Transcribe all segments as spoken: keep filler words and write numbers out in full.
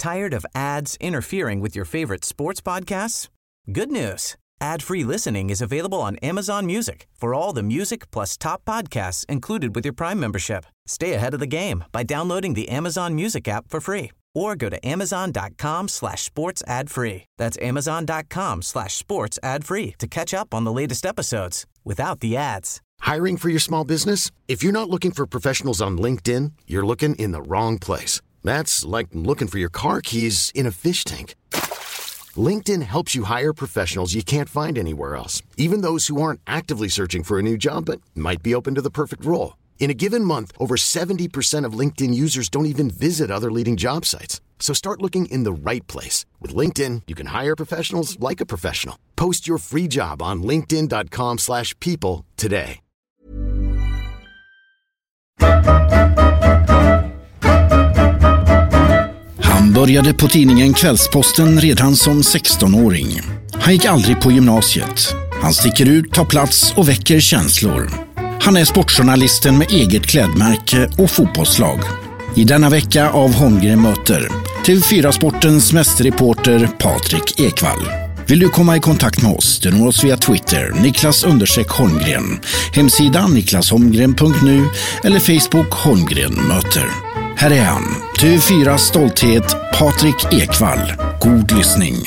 Tired of ads interfering with your favorite sports podcasts? Good news. Ad-free listening is available on Amazon Music for all the music plus top podcasts included with your Prime membership. Stay ahead of the game by downloading the Amazon Music app for free or go to amazon.com slash sports ad free. That's amazon.com slash sports ad free to catch up on the latest episodes without the ads. Hiring for your small business? If you're not looking for professionals on LinkedIn, you're looking in the wrong place. That's like looking for your car keys in a fish tank. LinkedIn helps you hire professionals you can't find anywhere else, even those who aren't actively searching for a new job but might be open to the perfect role. In a given month, over seventy percent of LinkedIn users don't even visit other leading job sites. So start looking in the right place. With LinkedIn, you can hire professionals like a professional. Post your free job on linkedin.com slash people today. Han började på tidningen Kvällsposten redan som sexton-åring. Han gick aldrig på gymnasiet. Han sticker ut, tar plats och väcker känslor. Han är sportjournalisten med eget klädmärke och fotbollslag. I denna vecka av Holmgren möter T V fyra-sportens mästerreporter Patrik Ekwall. Vill du komma i kontakt med oss? Du når oss via Twitter, Niklas understreck Holmgren, hemsidan niklas holmgren punkt nu eller Facebook Holmgren möter. Här är han, T V fyra stolthet, Patrik Ekwall. God lyssning.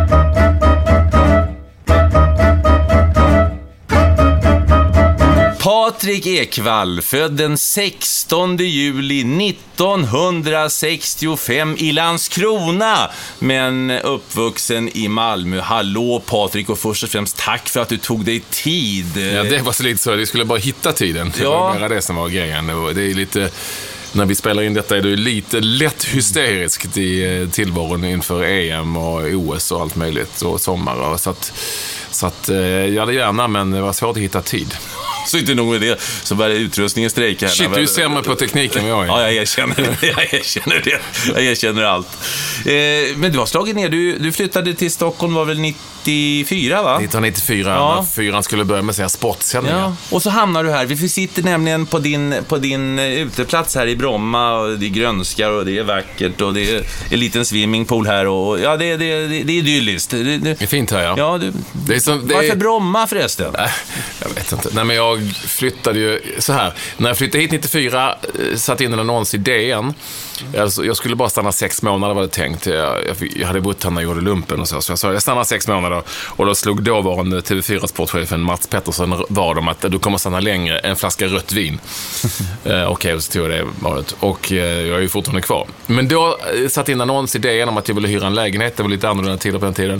Patrik Ekwall, född den sextonde juli nittonhundrasextiofem i Landskrona, men uppvuxen i Malmö. Hallå Patrik, och först och främst tack för att du tog dig tid. Ja, det var så lite så, vi skulle bara hitta tiden. Det ja. var bara det som var grejen. Det är lite... När vi spelar in detta är det lite lätt hysteriskt i tillvaron inför E M och O S och allt möjligt och sommar. Så att, så att jag hade gärna, men det var svårt att hitta tid. Så inte nog med det, så började utrustningen strejka. Shit, du är sämre på tekniken än jag är. Ja, jag erkänner det. Jag erkänner det. Jag erkänner allt. Eh, men du har slagit ner. Du, du flyttade till Stockholm, var väl nittiofyra, va? nittonhundranittofyra, ja. När fyran skulle börja med säga sportsändningar. Ja. Och så hamnar du här. Vi sitter nämligen på din, på din uteplats här i Bromma. Och det är grönskar och det är vackert. Och det är en liten swimmingpool här. Och, ja, det, det, det, det är idylliskt. Det, det, det är fint här, ja. ja du, det är som, det varför är... Bromma förresten? Äh, jag vet inte. Nej, men jag flyttade ju så här. När jag flyttade hit nittiofyra satt in en annons i D N. Alltså, jag skulle bara stanna sex månader var det tänkt. Jag, jag, jag hade bott här när jag gjorde lumpen och så. Så jag sa, jag stannar sex månader. Och då slog dåvarande T V fyra-sportchefen Mats Pettersson vad om att du kommer stanna längre, en flaska rött vin. eh, Okej, okay, och så tog jag det varit. Och eh, jag är ju fortfarande kvar. Men då eh, satt in en annons i D N om att jag ville hyra en lägenhet. Det var lite annorlunda tider på den tiden.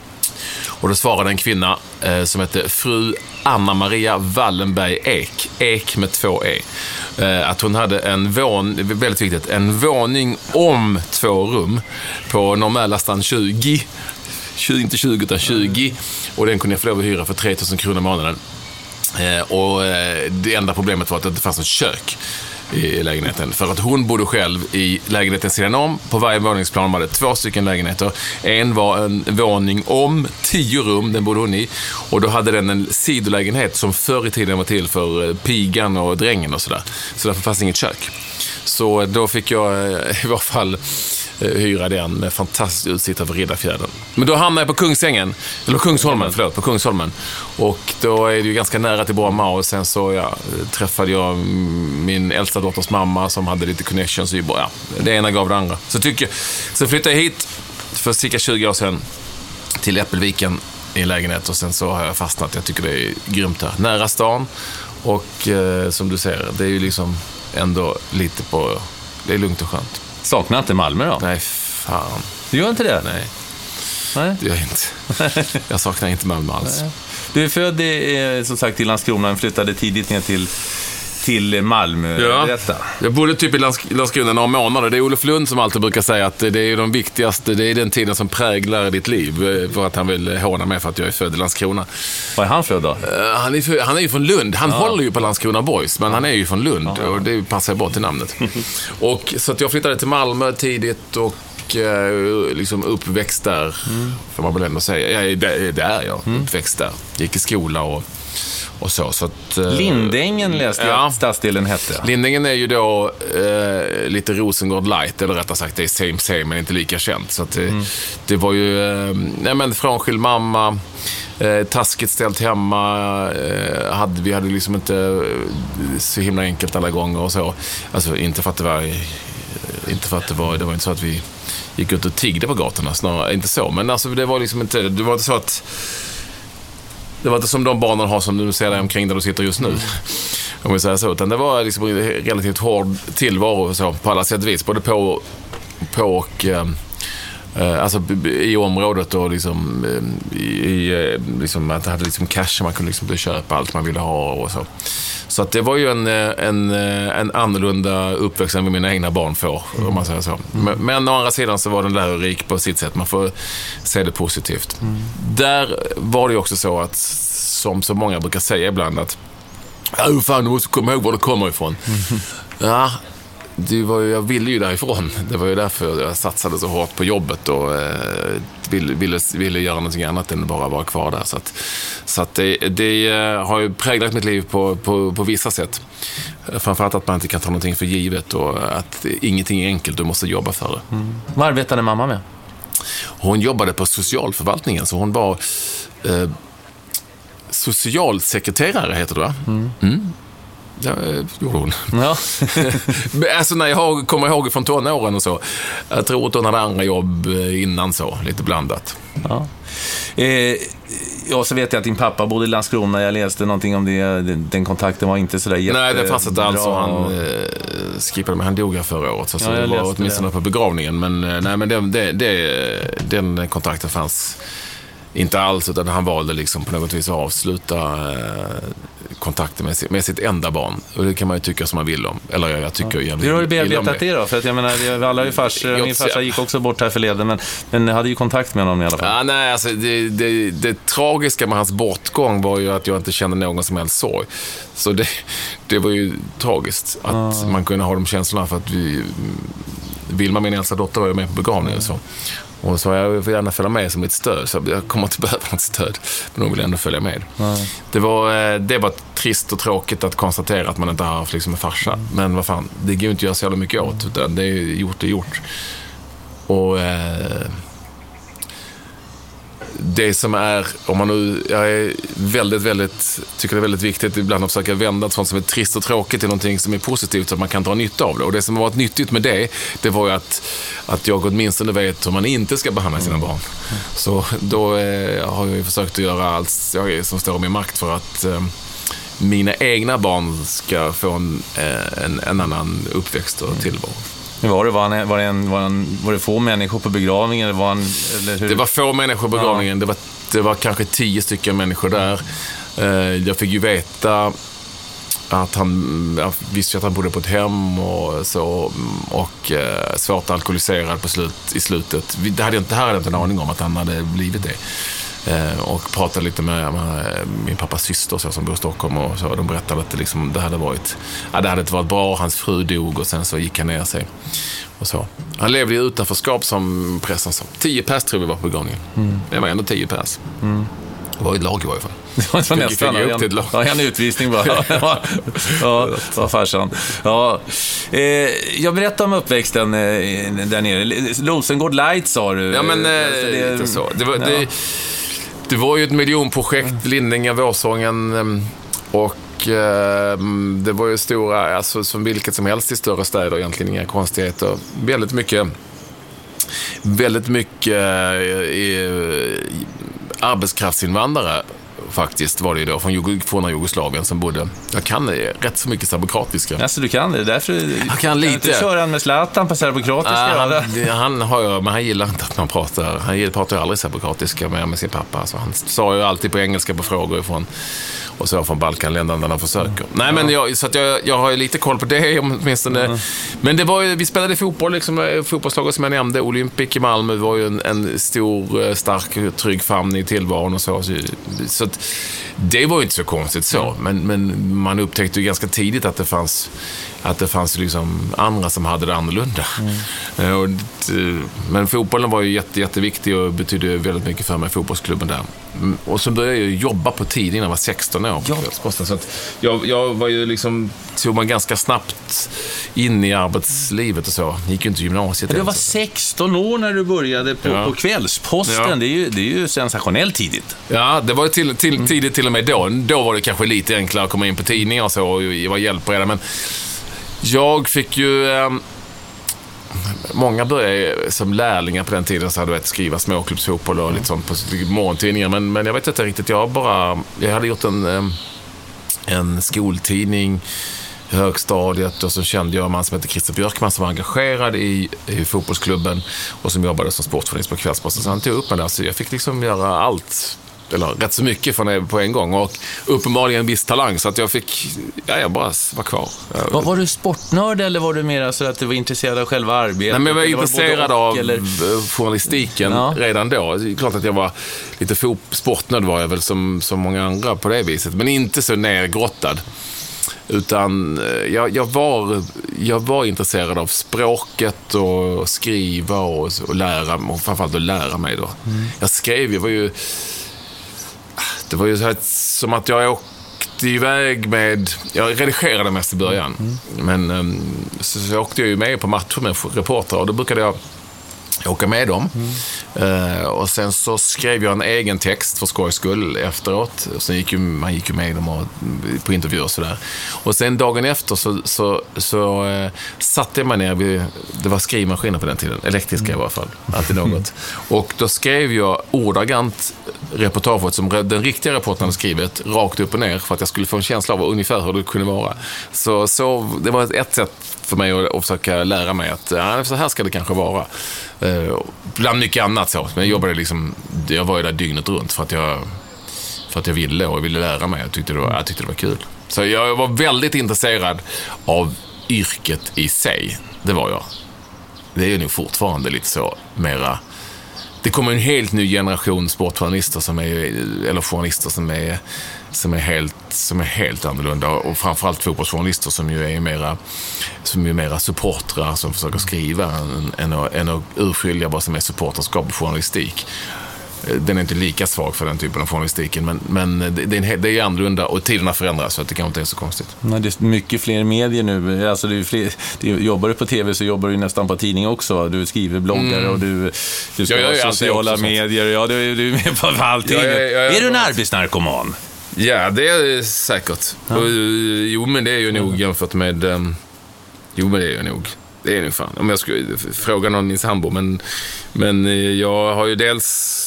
Och då svarade en kvinna eh, som hette fru Anna-Maria Wallenberg Ek, Ek med två E, eh, att hon hade en våning, väldigt viktigt, en våning om två rum på normallastan tjugo, tjugo inte tjugo utan tjugo, och den kunde jag få lov att hyra för tre tusen kronor i månaden. Eh, och eh, det enda problemet var att det inte fanns något kök i lägenheten, för att hon bodde själv i lägenheten sidan om. På varje våningsplan var det två stycken lägenheter. En var en våning om tio rum, den bodde hon i, och då hade den en sidolägenhet som förr i tiden var till för pigan och drängen och sådär, så därför fanns inget kök. Så då fick jag i varje fall hyra den med fantastisk utsikt över Riddarfjärden. Men då hamnade jag på Kungsängen, eller Kungsholmen, förlåt, på Kungsholmen. Och då är det ju ganska nära till Bromma, och sen så ja, träffade jag min äldsta dotters mamma som hade lite connections, och ja, det ena gav det andra. Så tycker jag, så flyttade jag hit för cirka tjugo år sedan till Äppelviken i en lägenhet, och sen så har jag fastnat. Jag tycker det är grymt här, nära stan, och eh, som du ser, det är ju liksom ändå lite på, det är lugnt och skönt. Saknar inte Malmö då? Nej, fan. Du gör inte det? Nej, Nej. det gör jag inte. Jag saknar inte Malmö alls. Nej. Du är född i, som sagt, i Landskrona, flyttade tidigt ner till, till Malmö. Ja. Berätta. Jag bodde typ i Lands- Landskrona några månader. Det är Olof Lund som alltid brukar säga att det är de viktigaste, det är den tiden som präglar ditt liv, för att han vill håna mig för att jag är född i Landskrona. Var är han född då? Uh, han, är för, han är ju från Lund. Han ja. håller ju på Landskrona Boys, men han är ju från Lund, ja. och det passar bort till namnet. Och så att jag flyttade till Malmö tidigt och uh, liksom uppväxt där, mm. får man väl ändå säga. Jag är där, där jag mm. uppväxt där. Gick i skola och och så, så att, Lindängen läste jag ja, att stadsdelen hette. Lindängen är ju då eh, lite Rosengård light, eller rättare sagt det är same same men inte lika känt. Så att det, mm. det var ju eh, nej men frånskild mamma, eh, taskigt ställt hemma, eh, hade, vi hade liksom inte så himla enkelt alla gånger och så. Alltså inte för att det var inte för att det var det var inte så att vi gick ut och tiggde på gatorna, snarare inte så, men alltså det var liksom inte det var inte så att det var inte som de barnen har som du ser där omkring där du sitter just nu. Om vi säger så, utan det var liksom en relativt hård tillvaro så, på alla sätt och vis, både på, på och eh, alltså i området och liksom i liksom att det hade liksom cash, man kunde liksom köpa allt man ville ha och så. Så att det var ju en, en, en annorlunda uppväxt än mina egna barn får, mm. om man säger så. Men, men å andra sidan så var den lärorik på sitt sätt. Man får se det positivt. Mm. Där var det ju också så att, som så många brukar säga ibland, att oh, fan, du måste komma ihåg var du kommer ifrån. Mm. Ja, det var ju, jag ville ju därifrån. Det var ju därför jag satsade så hårt på jobbet och eh, ville, ville, ville göra någonting annat än bara vara kvar där. Så att, så att det, det har ju präglat mitt liv på, på, på vissa sätt. Framförallt att man inte kan ta någonting för givet och att ingenting är enkelt, du måste jobba för det. Mm. Vad arbetade mamma med? Hon jobbade på socialförvaltningen, så hon var eh, socialsekreterare, heter det va? Mm. Mm. Ja, gjorde hon. Ja. Alltså när jag kommer ihåg från tonåren och så. Jag tror att hon hade andra jobb innan så, lite blandat. Ja. Eh, ja, så vet jag att din pappa bodde i Landskrona. Jag läste någonting om det. Den kontakten var inte sådär jätte... Nej, det fanns inte alls. Han eh, skipade med. Han dog här förra året. Så, ja, så det var åtminstone det. På begravningen. Men, nej, men det, det, det, den kontakten fanns inte alls, utan han valde liksom på något vis att avsluta eh, kontakten med, med sitt enda barn. Och det kan man ju tycka som man vill om. Eller jag, jag tycker ja. Hur har du bearbetat det då? För att jag menar, alla ju fars, min farsa gick också bort här förleden, men, men hade ju kontakt med honom i alla fall. Ja, nej, alltså det, det, det tragiska med hans bortgång var ju att jag inte kände någon som helst sorg. Så det, det var ju tragiskt att ah. man kunde ha de känslorna, för att vi, Vilma, min äldsta dotter, var ju med på begravningen och så. Och så jag vill gärna följa med som ett stöd, så jag kommer inte behöva något stöd, men de vill ändå följa med. Mm. Det var, det var trist och tråkigt att konstatera att man inte har haft liksom en farsa. Mm. Men vad fan, det går ju inte att göra så jävla mycket åt, utan det är gjort, det är gjort. Och eh, det som är, om man nu, jag är väldigt, väldigt, tycker det är väldigt viktigt ibland att försöka vända ett sånt som är trist och tråkigt till någonting som är positivt, så att man kan dra nytta av det. Och det som har varit nyttigt med det, det var ju att, att jag åtminstone vet hur man inte ska behandla sina barn. Så då eh, har jag ju försökt att göra allt jag, som står i min makt för att eh, mina egna barn ska få en, en, en annan uppväxt och tillvaro. Var det, var, en, var, det en, var, en, var det få människor på begravningen? Eller var en, eller hur? Det var få människor på begravningen. Ja. Det, var, det var kanske tio stycken människor där. Jag fick ju veta att han, jag visste att han bodde på ett hem och, så, och svårt alkoholiserad på slut, i slutet. Det hade jag inte, här hade jag inte en aning om att han hade blivit det. Och pratade lite med, med min pappas syster så, som bor i Stockholm, och så, de berättade att det, liksom, det hade varit ja, det hade inte varit bra, hans fru dog och sen så gick han ner sig och så. Han levde i utanförskap, som pressen sa. Tio pers tror vi var på begravningen. Mm. Det var ändå tio pers. Mm. Det var ett lag i varje fall. Det var nästan en, ja, en utvisning bara. Ja, ja, ja, farsan. Ja. Eh, jag berättade om uppväxten eh, där nere. Rosengård light sa du. Ja, men eh, det, inte så. Det var, ja. det, det var ju ett miljonprojekt, Lindängen, Vårsången, och eh, det var ju stora, alltså som vilket som helst i större städer, egentligen inga konstigheter. Väldigt mycket väldigt mycket eh, arbetskraftsinvandrare faktiskt var det ju då från Jugos- från Jugoslavien som bodde. Jag kan rätt så mycket serbokroatiska. Alltså du kan det, därför jag kan lite. Du kör han med Zlatan på serbokroatiska. Ah, han, han har ju, men han gillar inte att man pratar. Han pratar ju aldrig serbokroatiska med, med sin pappa. Så han sa ju alltid på engelska på frågor ifrån, och så från Balkanländerna när de försöker. Mm. Nej, men jag, så att jag, jag har ju lite koll på det åtminstone. Mm. Men det var ju, vi spelade fotboll liksom, fotbollslaget som jag nämnde, Olympic i Malmö var ju en, en stor, stark, trygg famn i tillvaron och så. Så att det var ju inte så konstigt så. Men, men man upptäckte ju ganska tidigt att det fanns, att det fanns liksom andra som hade det annorlunda. Mm. Och, men fotbollen var ju jätte, jätteviktig och betydde väldigt mycket för mig, fotbollsklubben där. Och så började jag ju jobba på tid innan jag var sexton år. Ja. Så att jag, jag var ju liksom, tog man ganska snabbt in i arbetslivet och så. Gick ju inte gymnasiet. Du var sexton år när du började på, ja. på Kvällsposten. Ja. Det, är ju, det är ju sensationellt tidigt. Ja, det var ju till, till, tidigt till och med då. Då var det kanske lite enklare att komma in på tidningar och så och vara hjälpreda. Men jag fick ju... Eh, många började som lärlingar på den tiden, så hade jag skriva småklubbsfotboll och lite sånt på morgontidningar. Men, men jag vet inte riktigt, jag bara... Jag hade gjort en, eh, en skoltidning i högstadiet och så kände jag en man som heter Christer Björkman som var engagerad i, i fotbollsklubben och som jobbade som sportjournalist på Kvällsposten. Så han tog upp mig där, så jag fick liksom göra allt, eller rätt så mycket från på en gång, och uppenbarligen en viss talang, så att jag fick, ja, jag bara var kvar. Var, var du sportnörd eller var du mer så att du var intresserad av själva arbetet? Nej, men jag var intresserad av eller? journalistiken ja. redan då. Det är klart att jag var lite fot- sportnörd var jag väl som, som många andra på det viset, men inte så nergrottad. Utan jag, jag, var, jag var intresserad av språket och skriva och, och lära, och framförallt att lära mig då. Mm. Jag skrev, jag var ju det var ju så här, som att jag åkte iväg med, jag redigerade mest i början, mm. men så, så åkte jag ju med på matcher med reportrar och då brukade jag åka med dem. Mm. Uh, och sen så skrev jag en egen text för skojs skull efteråt. Och sen gick ju, man gick ju med dem och, på intervjuer och sådär. Och sen dagen efter så, så, så uh, satte jag mig ner vid, det var skrivmaskiner på den tiden, elektriska mm. i alla fall, alltid något. Och då skrev jag ordagrant reportaget som den riktiga reportern hade skrivit, rakt upp och ner, för att jag skulle få en känsla av ungefär hur det kunde vara. Så, så det var ett sätt för mig att, att försöka lära mig att ja, så här ska det kanske vara. Uh, bland mycket annat så. Men jag jobbade liksom, jag var ju där dygnet runt för att jag, för att jag ville och ville lära mig. Jag tyckte det var, jag tyckte det var kul. Så jag var väldigt intresserad av yrket i sig. Det var jag. Det är nog fortfarande lite så mera. Det kommer en helt ny generation sportjournalister som är, eller journalister som är som är helt som är helt annorlunda, och framförallt fotbollsjournalister som ju är mera som är mera supportrar som försöker skriva än, än, att, än att urskilja vad som är supporterskap och journalistik. Den är inte lika svag för den typen av journalistiken, men, men det, är en, det är annorlunda och tiderna förändras, så att det kan inte är så konstigt. Nej, det är mycket fler medier nu. Alltså det är fler, det jobbar du på tv så jobbar du nästan på tidning också. Du skriver bloggar mm. och du, du ska ja, ha sociala medier. Ja, du, du är med på allting. Ja, ja, ja, ja, är du en arbetsnarkoman? Ja, det är säkert. Ja. Och, jo, men det är ju nog jämfört med... Um, jo, men det är ju nog... Det är nog fan. Om jag skulle fråga någon i sambo. Men, men jag har ju dels...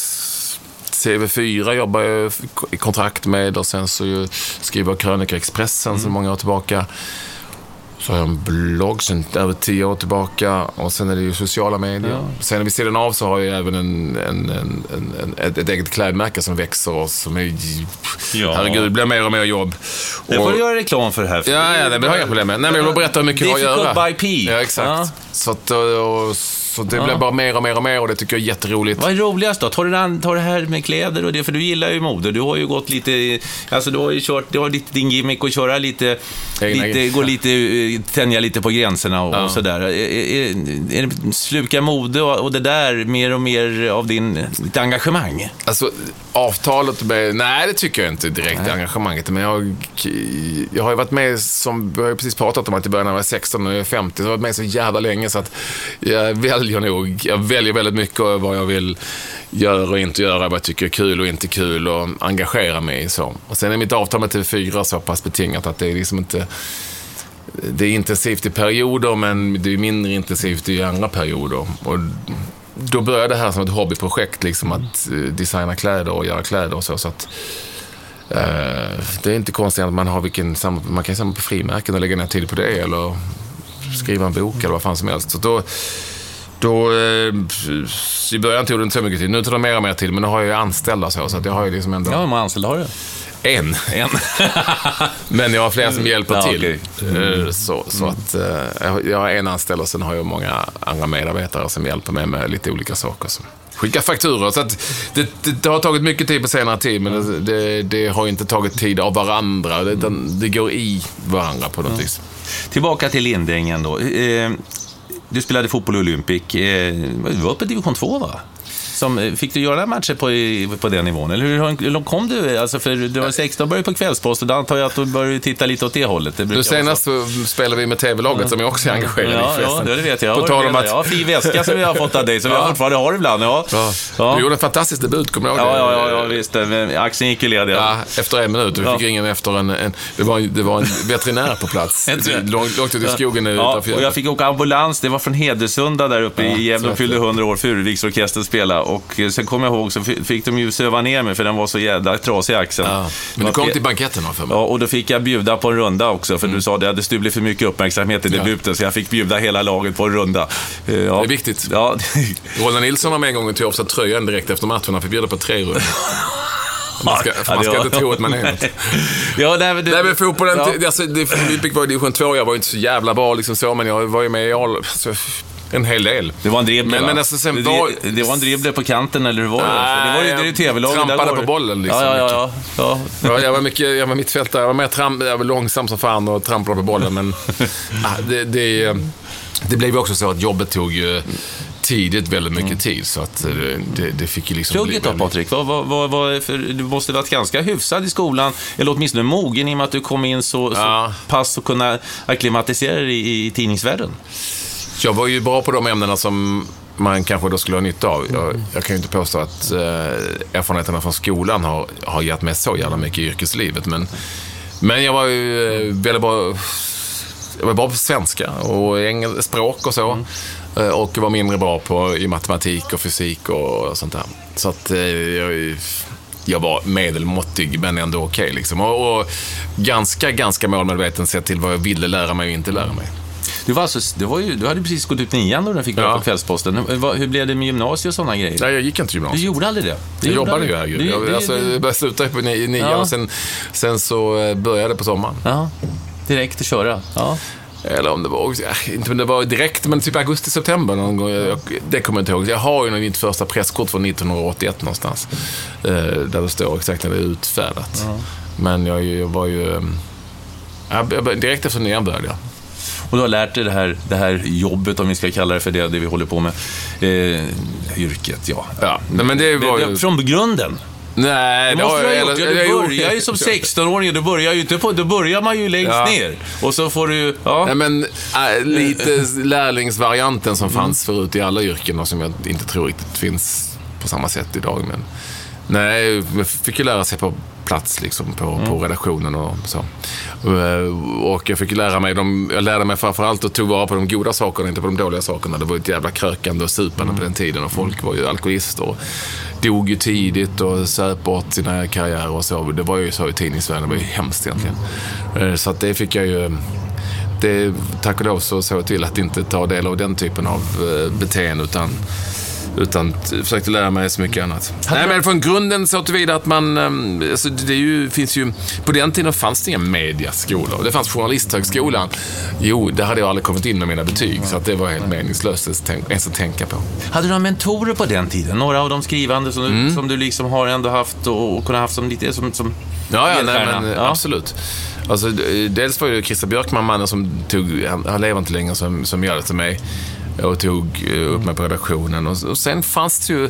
T V fyra jobbar jag i kontrakt med, och sen så skriver jag Krönika Expressen mm. sedan många år tillbaka. Så har jag en blogg sen över tio år tillbaka, och sen är det ju sociala medier. Ja. Sen vid sidan av så har jag även en, en, en, en, ett, ett eget klädmärke som växer och som är, ja. herregud, det blir mer och mer jobb. Det får du göra reklam för det här. Ja, ja, det har jag problem med. Nej, men jag vill berätta hur mycket jag gör. Difficult by P. Ja, exakt. Ja. Så att, och, Så det ja. blir bara mer och mer och mer, och det tycker jag är jätteroligt. Vad är roligast då? Tar du, tar det här med kläder och det, för du gillar ju mode. Du har ju gått lite, alltså du har ju kört, du har lite din gimmick att köra lite, lite gå lite, tänja lite på gränserna och, ja. och sådär. Är, är, är det sluka mode och, och det där mer och mer av din, ditt engagemang? Alltså avtalet med, nej det tycker jag inte direkt, nej. engagemanget, men jag, jag har ju varit med, som vi har precis pratat om, att i början när jag var sexton och jag är femtio, så jag har varit med så jävla länge så att jag väljer nog, jag väljer väldigt mycket vad jag vill göra och inte göra, vad jag tycker är kul och inte kul, och engagera mig i så. Och sen är mitt avtal med T V fyra så pass betingat att det är liksom inte, det är intensivt i perioder, men det är mindre intensivt i andra perioder, och då började det här som ett hobbyprojekt, liksom att designa kläder och göra kläder och så, så att uh, det är inte konstigt att man har vilken, man kan samla på frimärken och lägga ner tid på det, eller skriva en bok eller vad fan som helst. Så då, då uh, i början tog det inte så mycket tid, nu tar det mer och mer tid, men nu har jag ju anställda så, så att jag har ju liksom ändå... Ja, hur många anställda har du? En. En. Men jag har flera som hjälper Ja, till. okej. Mm. Så, så att eh, jag har en anställd och sen har jag många andra medarbetare som hjälper mig med lite olika saker. Så. Skicka fakturor. Så att det, det, det har tagit mycket tid på senare tid, men det, det, det har inte tagit tid av varandra. Det, det går i varandra på något mm. vis. Tillbaka till Lindängen då. Eh, du spelade fotboll i Olympic. Eh, du var uppe i division två, va? Som, fick du göra matcher på, på den nivån? Eller hur, hur långt kom du? Alltså för du var sexton och började på Kvällsposten. Då antar jag att du började titta lite åt det hållet. Det nu senast så spelade vi med tv-laget ja. som jag också är engagerad ja, i. Ja, det vet jag. På tal om att... Ja, fri väska som vi har fått av dig, som ja. jag fortfarande har ibland. Ja. Ja. Ja. Du gjorde en fantastisk debut, kommer jag ihåg ja, ja, ja, ja, visst. Axeln gick i led. Ja, efter en minut. Vi fick ja. ringen efter en... en det, var, det var en veterinär på plats. långt, långt ut i skogen. Ja, och jag fick åka ambulans. Det var från Hedesunda där uppe ja, i Gävle. De fyllde hundra år. Furuviksorkestern spela. Och sen kom jag ihåg så fick de ju söva ner mig för den var så jävla trasig i axeln. Ja, men du kom till banketten för mig. Ja, och då fick jag bjuda på en runda också för mm. du sa det hade stulit för mycket uppmärksamhet i debuten ja. så jag fick bjuda hela laget på en runda. Ja. Det är viktigt. Ja. Roland Nilsson har med en gång tog av sig tröjan direkt efter matchen. Han fick bjuda på tre runder. Man ska, ja, man ska inte tro att man är något. Ja, nej, men, det, nej, men fotbollen, ja. alltså, Olympic var i division två, jag var inte så jävla bra liksom så, men jag var ju med i all... Alltså, en hel del. Det var en dribbler, men, men alltså, sen det, var... det var en dribbler på kanten, eller hur var det? Nej, det var ju det i tv-laget. Trampade på bollen liksom. Ja, ja, ja, ja. ja. Jag var mycket, jag var mittfältare. Jag var mer tramp, jag var långsam som fan och trampade på bollen, men ja, det, det, det blev också så att jobbet tog ju tidigt väldigt mycket mm. tid, så att det, det fick ju liksom... Plugget då, Patrik? Vad, vad, vad, vad, för du måste ha varit ganska hyfsad i skolan, eller åtminstone mogen i och med att du kom in så, ja. så pass och kunna acklimatisera dig i, i tidningsvärlden. Jag var ju bra på de ämnena som man kanske då skulle ha nytta av. Jag, jag kan ju inte påstå att eh, erfarenheterna från skolan har, har gett mig så jävla mycket i yrkeslivet. Men, men jag var ju eh, väldigt bra, jag var bra på svenska och engel, språk och så. Mm. Eh, och var mindre bra på i matematik och fysik och sånt där. Så att eh, jag... Jag var medelmåttig men ändå okej okay, liksom. och, och ganska, ganska målmedveten sett till vad jag ville lära mig och inte lära mig. Du, var alltså, du, var ju, du hade precis gått ut nian då du fick börja ja. på Kvällsposten. Hur, hur blev det med gymnasiet och sådana grejer? Nej, jag gick inte till gymnasiet. Du gjorde aldrig det? Du jag jobbade ju här. Du, jag, det, alltså, jag började sluta på nian ja. och sen, sen så började jag på sommaren. Ja, direkt att köra. Ja. Eller om det var, inte om det var direkt, men typ augusti-september någon gång, jag, det kommer jag inte ihåg. Jag har ju mitt första presskort från nittonhundraåttioett någonstans, där det står exakt när det är utfärdat. Ja. Men jag, jag var ju, jag, direkt efter nian började jag. Och du har lärt dig det här, det här jobbet, om vi ska kalla det för det, det vi håller på med. Eh, yrket, ja. ja. Nej, men det var ju... Från grunden. Nej, det måste du ha gjort. Ja, du börjar ju som sexton-åring, du börjar ju inte på, då börjar man ju längst ja. ner. Och så får du, ja. Nej, men äh, lite lärlingsvarianten som fanns mm. förut i alla yrken och som jag inte tror riktigt finns på samma sätt idag. Men nej, jag fick ju lära sig på plats liksom på, mm. på redaktionen och så. Och jag fick lära mig, de, jag lärde mig framförallt att ta vara på de goda sakerna, inte på de dåliga sakerna. Det var ett jävla krökande och supande mm. på den tiden och folk var ju alkoholister och dog ju tidigt och söp bort sina karriärer och så. Det var ju så i tidningsvärlden, det var ju hemskt egentligen. Så att det fick jag ju, det, tack och lov så såg jag till att inte ta del av den typen av beteende utan utan försökte lära mig så mycket annat. Nej, men från grunden så tillvida att man alltså det är ju, finns ju på den tiden fanns det inga mediaskolor. Det fanns journalisthögskolan. Jo, det hade jag aldrig kommit in med mina betyg så att det var helt meningslöst ens att tänka på. Hade du några mentorer på den tiden? Några av de skrivande som, mm. du, som du liksom har ändå haft och, och kunnat haft som lite som, som ja, ja, nej, men, ja, absolut. Alltså, dels var det Christer Björkman, mannen som tog, han, han lever inte längre som, som gör det till mig och tog upp mig på redaktionen och, och sen fanns det ju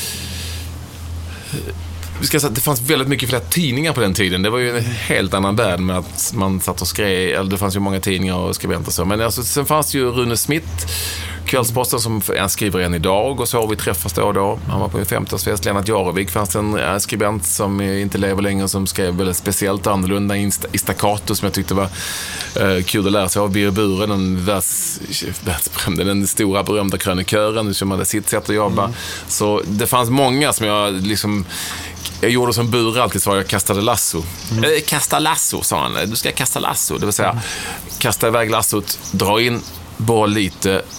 vi ska säga att det fanns väldigt mycket fler tidningar på den tiden. Det var ju en helt annan värld med att man satt och skrev, eller det fanns ju många tidningar och skribenter och så, men alltså, sen fanns det ju Rune Smith, Kvällsposten, som en skriver än idag och så har vi träffas då och då. Han var på en femtioårsfest. Lennart Jarevik fanns det en skribent som inte lever längre som skrev väldigt speciellt annorlunda i staccato som jag tyckte var uh, kul att lära sig av. Birger Buren, den världs, världsberömda, den stora berömda krönikören som hade sitt sätt att jobba. Mm. Så det fanns många som jag liksom jag gjorde som Bure alltid sa, jag kastade lasso. Mm. Eh, kasta lasso, sa han. Du ska kasta lasso. Det vill säga, kasta iväg lassot, dra in boll lite,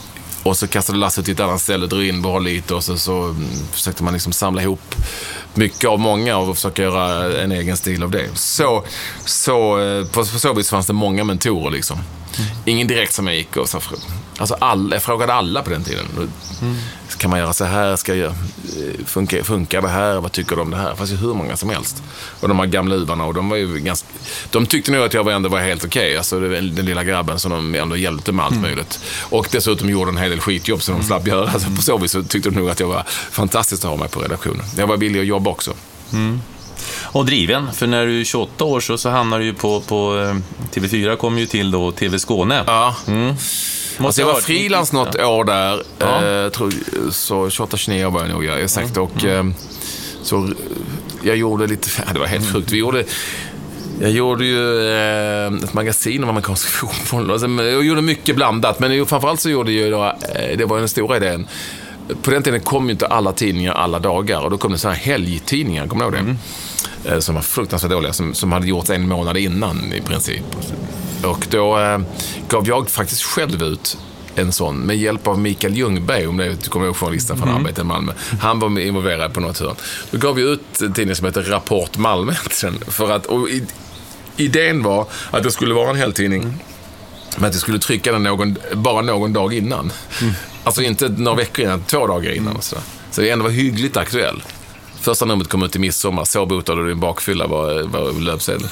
Och så kastade Lasse till ett annat ställe, drog in bara lite och så, så försökte man liksom samla ihop mycket av många och försöka göra en egen stil av det. Så, så på, på så vis fanns det många mentorer liksom. Mm. Ingen direkt som jag gick och så, alltså alla, jag frågade alla på den tiden. Mm. Kan man göra så här? Ska jag, funkar, funkar det här? Vad tycker du om det här? Fast hur många som helst. Och de här gamla uvarna, och de var ju ganska, de tyckte nog att jag ändå var helt okej. Okay. Alltså den lilla grabben som de ändå hjälpte med allt mm. möjligt. Och dessutom gjorde en hel del skitjobb som de slapp göra. Alltså på så vis så tyckte de nog att jag var fantastiskt att ha mig på redaktionen. Jag var villig att jobba också. Mm. Och driven, för när du är tjugoåtta år så, så hamnar du ju på, på T V fyra, kom ju till då T V Skåne. Ja. Mm. Alltså jag var frilans något år där, ja. eh, tror, så tjugoåtta tjugonio var jag nog, jag är sagt. Och eh, så jag gjorde lite, ja, det var helt sjukt. Vi gjorde, jag gjorde ju eh, ett magasin om amerikansk fotboll. Alltså, jag gjorde mycket blandat, men framförallt så gjorde jag då, eh, det var den stora idén. På den tiden kom ju inte alla tidningar alla dagar, och då kom det så här helgtidningar, kommer du ihåg det? Mm. Som var fruktansvärt dåliga, som, som hade gjorts en månad innan i princip. Och då eh, gav jag faktiskt själv ut en sån med hjälp av Mikael Ljungberg, om det, du kommer ihåg journalisten från mm. Arbete i Malmö. Han var involverad på något hörn. Då gav vi ut en tidning som heter Rapport Malmö för att, och idén var att det skulle vara en heltidning, mm. men att det skulle trycka den någon, bara någon dag innan. Mm. Alltså inte några veckor innan, två dagar innan. Mm. Så, så det ändå var hyggligt aktuell. Första numret kom ut i midsommar, så botade du din bakfylla var, var löpsedel.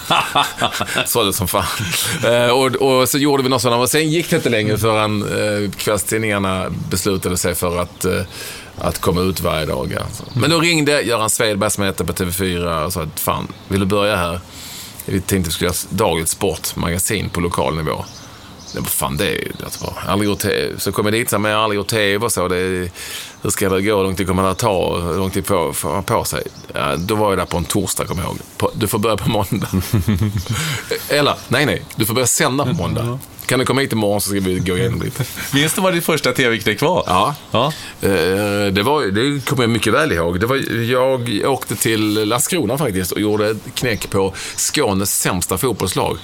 Så det som fan. Eh, och, och så gjorde vi något sådant, och sen gick det inte längre förrän eh, kvällstidningarna beslutade sig för att, eh, att komma ut varje dag. Alltså. Men då ringde Göran Svedberg som heter på T V fyra och sa att fan, vill du börja här? Vi tänkte att vi skulle göra dagligt sportmagasin på lokal nivå. Det var fan det, det var aldrig gjort te- så kom jag dit, men jag har aldrig gjort tv och så. Det, hur ska det gå? Hur långt tid kommer det ta? Hur lång tid på, på, på sig? Ja, då var jag där på en torsdag, kommer jag ihåg. På, du får börja på måndag. Eller, nej nej, du får börja sända på måndag. Kan du komma hit imorgon så ska vi gå igenom lite. Minns du vad ditt första tv-knäck var? Ja, ja. Det, var, det kommer jag mycket väl ihåg. Det var, jag åkte till Landskrona faktiskt och gjorde ett knäck på Skånes sämsta fotbollslag.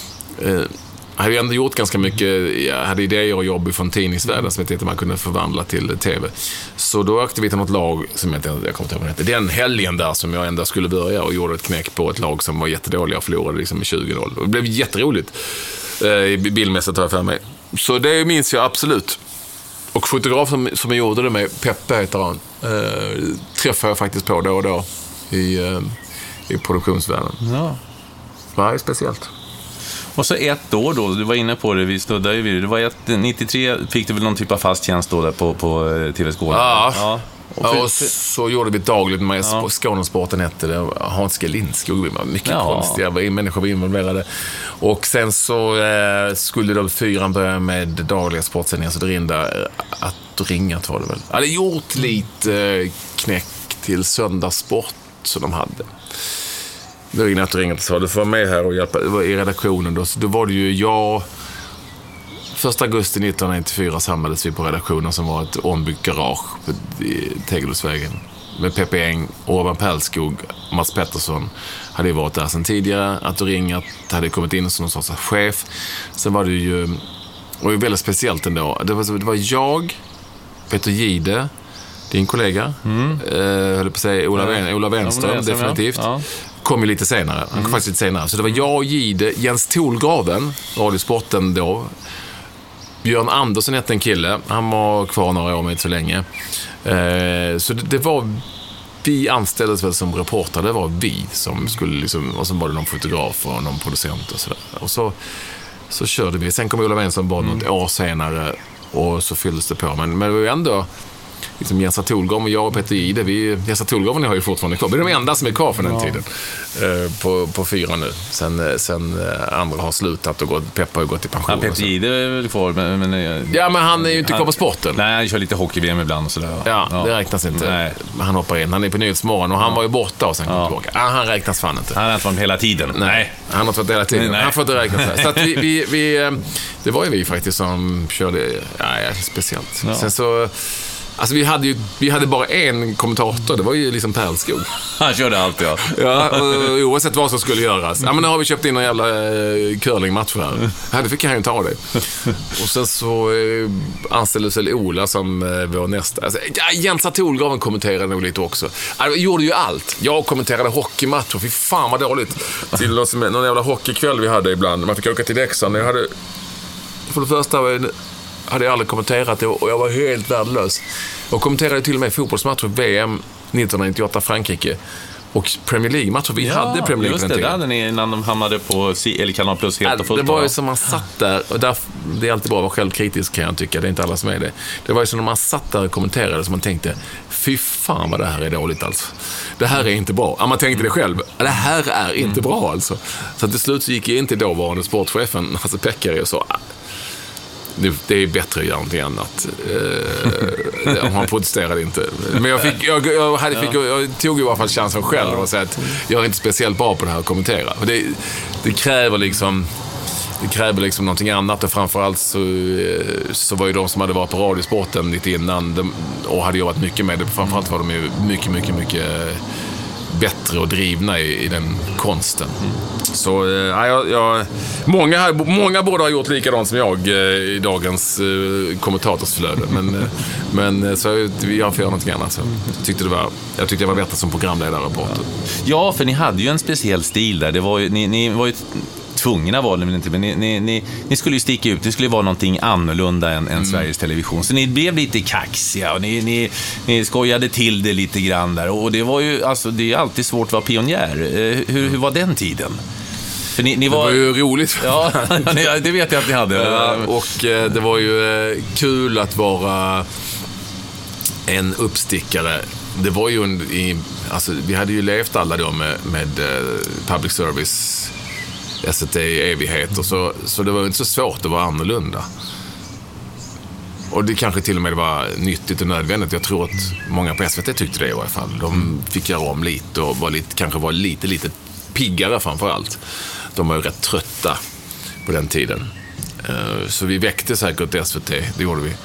Jag hade ändå gjort ganska mycket. Jag hade idéer och jobb från tidningsvärlden som jag tänkte man kunde förvandla till tv. Så då åkte vi till något lag som jag, jag kommer inte ihåg det. Den helgen där som jag ändå skulle börja och gjorde ett knäck på ett lag som var jättedåliga och förlorade liksom med tjugo noll. Det blev jätteroligt. Eh, bildmässigt tar jag för mig. Så det minns jag absolut. Och fotograf som, som jag gjorde det med, Peppe heter han, eh, träffar jag faktiskt på då och då i, eh, i produktionsvärlden. Ja. Det är speciellt. Och så ett år då, du var inne på det, vi snuddade ju vid det. Det var ett, nittiotre fick du väl någon typ av fast tjänst då där på, på T V Skåne? Ja, ja. Och, för, och så gjorde vi dagligt med ja. Skånesporten hette det. Hans Gelinskog var mycket ja. konstiga människor var involverade. Och sen så eh, skulle då fyran börja med dagliga sportsändningar, så det ringde att ringa var det väl. Jag hade gjort lite eh, knäck till söndagssport som de hade. Då ringde jag att ringa och sa du får vara med här och hjälpa i redaktionen. Då, så då var det ju jag. Första augusti nittonhundranittiofyra samlades vi på redaktionen som var ett ombyggt garage i Tegeluddsvägen med Peppe Eng, Orban Pälskog, Mats Pettersson hade ju varit där sedan tidigare. Att du ringat hade kommit in som någon sorts chef. Sen var det ju, och det var väldigt speciellt ändå. Det var, det var jag, Peter Gide, din kollega, mm. eh, höll på att säga Ola, Ven, Ola Wenström, ja, definitivt. Ja. Kom ju lite senare. Han kom mm. faktiskt lite senare. Så det var jag, Gide, Jens Tolgraven, Radiosporten då. Björn Andersson hette en kille. Han var kvar några år med inte så länge. Eh, så det, det var vi anställdes väl som reporter. Det var vi som skulle liksom, och så var det någon fotograf och någon producent och sådär. Och så, så körde vi. Sen kom Ola Wenström bara mm. något år senare och så fylldes det på. Men, men det var ju ändå liksom Jens Tolgraven och jag och Peter Gide, vi, Jens Tolgraven har ju fortfarande kvar. Det är de enda som är kvar från den ja. tiden eh, på, på fyra nu. Sen, sen eh, andra har slutat och gått, Peppa har gått i pension. Ja, Peter Gide är väl kvar. Men, men, ja, men han är ju inte han, kvar på sporten. Nej, han kör lite hockey-V M ibland och sådär. Ja, ja, det räknas inte. Nej. Han hoppar in. Han är på Nyhetsmorgon och han ja. var ju borta och sen kom ja. tillbaka. Ah, han räknas fan inte. Han har inte varit hela tiden. Nej, Nej. han har varit hela tiden. Nej. Han får inte räknas. Så att vi, vi, vi, det var ju vi faktiskt som körde, ja, speciellt. Ja. Sen så Alltså vi hade ju vi hade bara en kommentator, det var ju liksom Perlskog. Han körde allt, ja. Ja, och, oavsett vad som skulle göras. Ja, men nu har vi köpt in en jävla eh, curlingmatch här. Ja, det fick han ju ta det. Och sen så eh, anställdes väl Ola som eh, vår nästa. Alltså, ja, Jens Atolgraven kommenterade nog lite också. Alltså, jag gjorde ju allt. Jag kommenterade hockeymatcher, fy fan vad dåligt. Till någon, någon jävla hockeykväll vi hade ibland. Man fick åka till Leksand. Jag hade, för det första hade jag aldrig kommenterat det och jag var helt värdelös. Jag kommenterade till och med fotbollsmatcher V M nittonhundranittioåtta Frankrike och Premier League-matcher. Vi ja, hade Premier League just det, där hade ni innan de hamnade på eller Kanal Plus helt och fullt. Det var ju som man satt där, och där, det är alltid bra att vara självkritisk kan jag tycka, det är inte alla som är det. Det var ju som när man satt där och kommenterade som man tänkte, fy fan vad det här är dåligt alltså. Det här är inte bra. Ja, man tänkte det själv, det här är inte mm. bra alltså. Så till slut så gick jag inte dåvarande sportchefen, Hasse Pekkari, och sa Det, det är bättre att göra någonting annat. Eh, han protesterade inte. Men jag, fick, jag, jag, hade, fick, jag tog i alla fall chansen själv och säga att jag är inte speciellt bra på det här att kommentera. Och det, det kräver liksom det kräver liksom någonting annat, och framförallt så, så var ju de som hade varit på Radiosporten lite innan de, och hade jobbat mycket med det, framförallt var de ju mycket, mycket, mycket bättre och drivna i, i den konsten. Mm. Så ja, jag, jag, många, här, många borde ha gjort likadant som jag eh, i dagens eh, kommentatorsflöde, men, eh, men så jag får göra någonting annat. Så jag, tyckte det var, jag tyckte jag var bättre som programledare på det. Ja, för ni hade ju en speciell stil där. Det var ju, ni, ni var ju tvungna var det, men inte, men ni, ni, ni, ni skulle ju sticka ut. Det skulle ju vara någonting annorlunda än, än mm. Sveriges Television. Så ni blev lite kaxiga och ni, ni, ni skojade till det lite grann där. Och det var ju, alltså det är alltid svårt att vara pionjär. Hur, hur var den tiden? För ni, ni var... Det var ju roligt. Ja, det vet jag att ni hade. Ja, och eh, det var ju eh, kul att vara en uppstickare. Det var ju en, i, alltså, vi hade ju levt alla då med, med eh, public service S V T i evighet, och så, så det var inte så svårt att vara annorlunda. Och det kanske till och med var nyttigt och nödvändigt. Jag tror att många på S V T tyckte det i alla fall. De fick göra om lite och var lite, kanske var lite, lite piggare framför allt. De var ju rätt trötta på den tiden. Så vi väckte säkert S V T, det gjorde vi.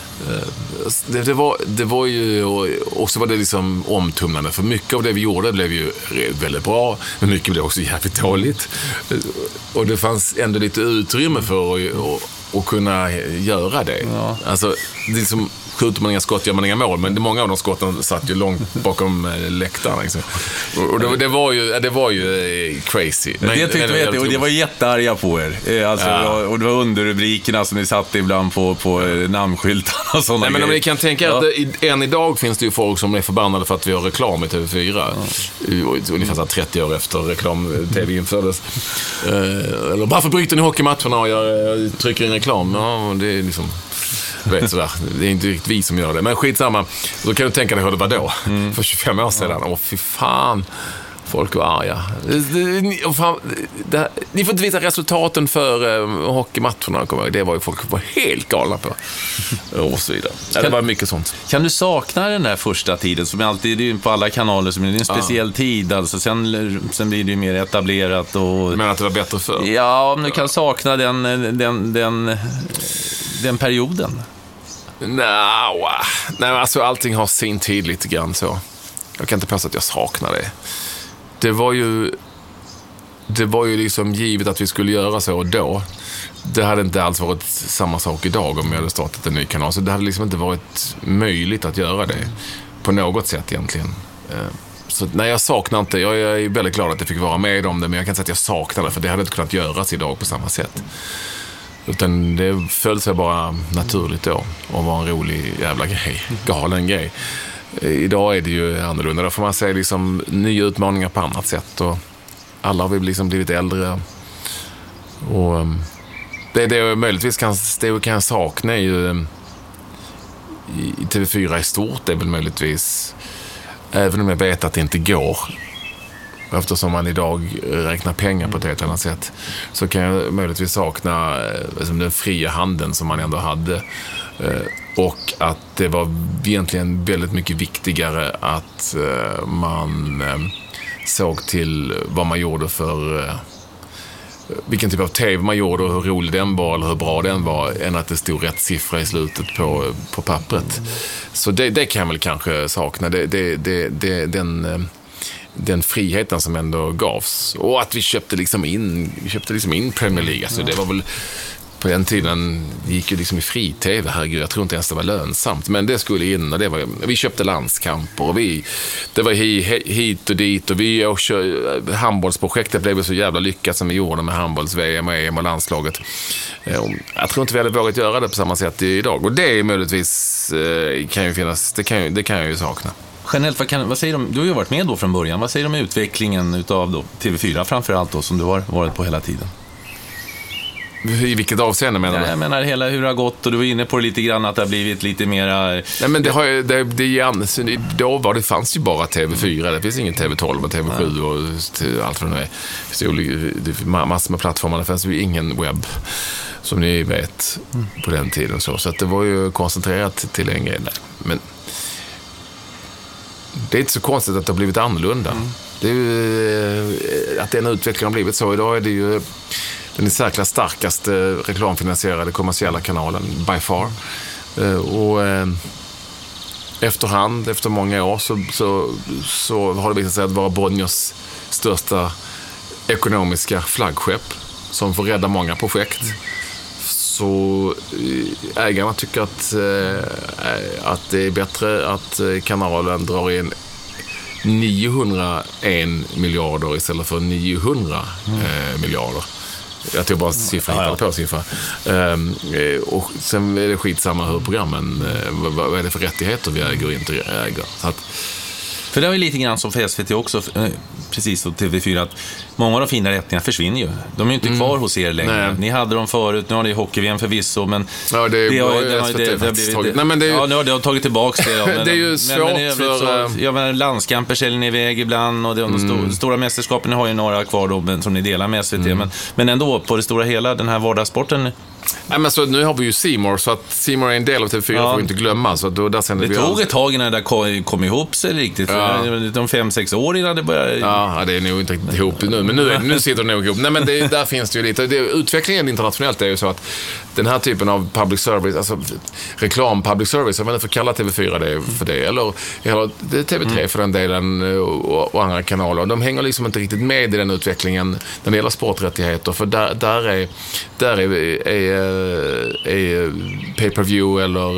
Det, det, var, det var ju, och så var det liksom omtumlande, för mycket av det vi gjorde blev ju väldigt bra, men mycket blev också jävligt dåligt. Och det fanns ändå lite utrymme för att, att, att kunna göra det. Ja. Alltså, det är liksom, skjuter man inga skott gör man inga mål, men många av de skotten satt ju långt bakom läktaren. Liksom. Och det, det, var ju, det var ju crazy. Men, det tyckte vi, och det var jättearga på er. Alltså, ja. Och det var underrubrikerna som ni satt ibland på, på namnskyltarna och sådana. Nej, men om ni kan tänka ja. att än idag finns det ju folk som är förbannade för att vi har reklam i T V fyra. Ja. Ungefär så trettio år efter reklam-T V infördes. Eller varför bryter ni hockeymatcherna och jag trycker in reklam? Ja, det är liksom... Vet, sådär. Det är inte riktigt vi som gör det. Men skitsamma, då kan du tänka dig hur det var då mm. för tjugofem år sedan. Åh fy fan, folk var arga. Och fan, det, ni får inte visa resultaten för uh, hockeymatcherna. Det var ju folk var helt galna på. Och så vidare. Ja, det var mycket sånt. Kan du sakna den där första tiden som alltid är på alla kanaler, som är en speciell ja. tid alltså, sen, sen blir det ju mer etablerat och... Men att det var bättre för. Ja, om du kan sakna den den, den, den perioden. Nej, nej, alltså allting har sin tid lite grann så. Jag kan inte påstå att jag saknar det. Det var ju det var ju liksom givet att vi skulle göra så då. Det hade inte alls varit samma sak idag om jag hade startat en ny kanal. Så det hade liksom inte varit möjligt att göra det på något sätt egentligen. Så nej, jag saknar inte. Jag är väldigt glad att jag fick vara med om det, men jag kan säga att jag saknar det, för det hade inte kunnat göras idag på samma sätt. Utan det föll sig bara naturligt då och var en rolig jävla grej, galen grej. Idag är det ju annorlunda. Då får man säga liksom nya utmaningar på annat sätt, och alla har vi liksom blivit äldre. Och det, det är möjligtvis kan, det kan sakna ju i T V fyra i stort, det är väl möjligtvis, även om jag vet att det inte går, eftersom man idag räknar pengar på ett helt annat sätt, så kan jag möjligtvis sakna liksom, den fria handeln som man ändå hade, och att det var egentligen väldigt mycket viktigare att man såg till vad man gjorde för vilken typ av tv man gjorde och hur rolig den var eller hur bra den var, än att det stod rätt siffra i slutet på, på pappret. Så det, det kan jag väl kanske sakna. Det, det, det, det, den, den friheten som ändå gavs. Och att vi köpte liksom in, vi köpte liksom in Premier League. Alltså det var väl... På den tiden gick ju liksom i fri-tv, herregud, jag tror inte ens det var lönsamt. Men det skulle in och det var, vi köpte landskamper och vi, det var hi, hit och dit och vi och kör, handbollsprojektet blev så jävla lyckat som vi gjorde med handbolls-V M och E M och landslaget. Jag tror inte vi hade vågat göra det på samma sätt idag. Och det är möjligtvis, kan ju finnas, det kan, det kan jag ju sakna. Generellt, vad, kan, vad säger de, du har ju varit med då från början, vad säger de om utvecklingen utav då, T V fyra framförallt då, som du har varit på hela tiden? I vilket avseende menar du? Ja, jag menar hela hur det har gått, och du var inne på det lite grann att det har blivit lite mera... Nej, men det har ju, det, det, då var det fanns ju bara T V fyra, det finns ingen T V tolv och T V sju och allt vad det är. Det finns massor med plattformar, det fanns ju ingen webb som ni vet på den tiden så, så att det var ju koncentrerat till en grej. Men det är inte så konstigt att det har blivit annorlunda. Mm. Det är ju, att den utvecklingen har blivit så. Idag är det ju den i särskilt starkaste reklamfinansierade kommersiella kanalen by far. Och eh, efterhand, efter många år så, så, så har det visat sig att vara Bonniers största ekonomiska flaggskepp som får rädda många projekt. Så ägarna tycker att, eh, att det är bättre att kanalen drar in niohundraen miljarder istället för niohundra mm. eh, miljarder. Jag tog bara siffra, hittade på siffra. Um, och sen är det skitsamma hur programmen, uh, vad, vad är det för rättigheter vi äger och inte äger. Så att, för det är ju lite grann som för S V T också, precis som T V fyra, att många av de fina rättigheterna försvinner ju. De är ju inte mm. kvar hos er längre. Nej. Ni hade dem förut, nu har ni hockey-V M förvisso, men ja, det är det har, ju det, S V T det, det har blivit, tagit. Nej, men det är ju, ja, nu har det tagit tillbaka det. Ja, men, det är ju svårt men, men för... Så, jag menar, landskamper säljer ni iväg ibland, och de, mm. de stora, stora mästerskapen, ni har ju några kvar då, men, som ni delar med S V T, mm. men, men ändå, på det stora hela, den här vardagssporten... Nej, men så nu har vi ju C More, så att C More är en del av T V fyra, ja. Får vi inte glömma. Så då, där det vi tog ett tag innan det där kom, kom ihop sig riktigt. Ja. De fem, sex år innan det började... Ja, det är nog inte riktigt ihop nu, men nu, nu sitter det nog ihop. Nej, men det, där finns det ju lite. Det, utvecklingen internationellt är ju så att den här typen av public service, alltså reklam public service, jag vet inte för kalla T V fyra det för det, eller, eller det är T V tre mm. för den delen och, och andra kanaler. De hänger liksom inte riktigt med i den utvecklingen när det gäller sporträttigheter, för där, där är, där är, är är pay-per-view eller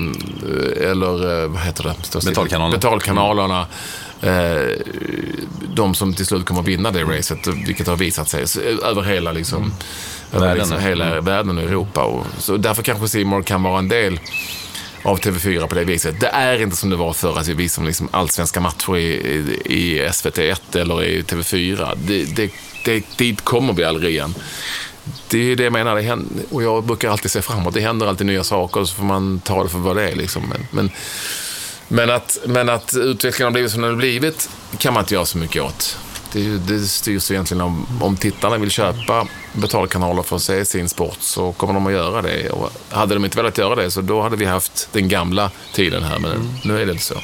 eller vad heter det? Betalkanalerna. Betalkanalerna. Mm. De som till slut kommer att vinna det racet, vilket har visat sig över hela liksom, mm. över världen, liksom, hela mm. världen och Europa, och så därför kanske C More kan vara en del av T V fyra på det viset. Det är inte som det var förr att vi visade liksom allsvenska matcher i, i, i S V T ett eller i T V fyra. Det, det, det, dit kommer vi aldrig igen. Det är det jag menar, det händer, och jag brukar alltid se framåt. Det händer alltid nya saker, och så får man ta det för vad det är liksom. men, men, men, att, men att utvecklingen har blivit som den har blivit kan man inte göra så mycket åt. Det, det styrs egentligen om, om tittarna vill köpa betalkanaler för att se sin sport, så kommer de att göra det, och hade de inte velat göra det, så då hade vi haft den gamla tiden här, men mm. nu är det inte så.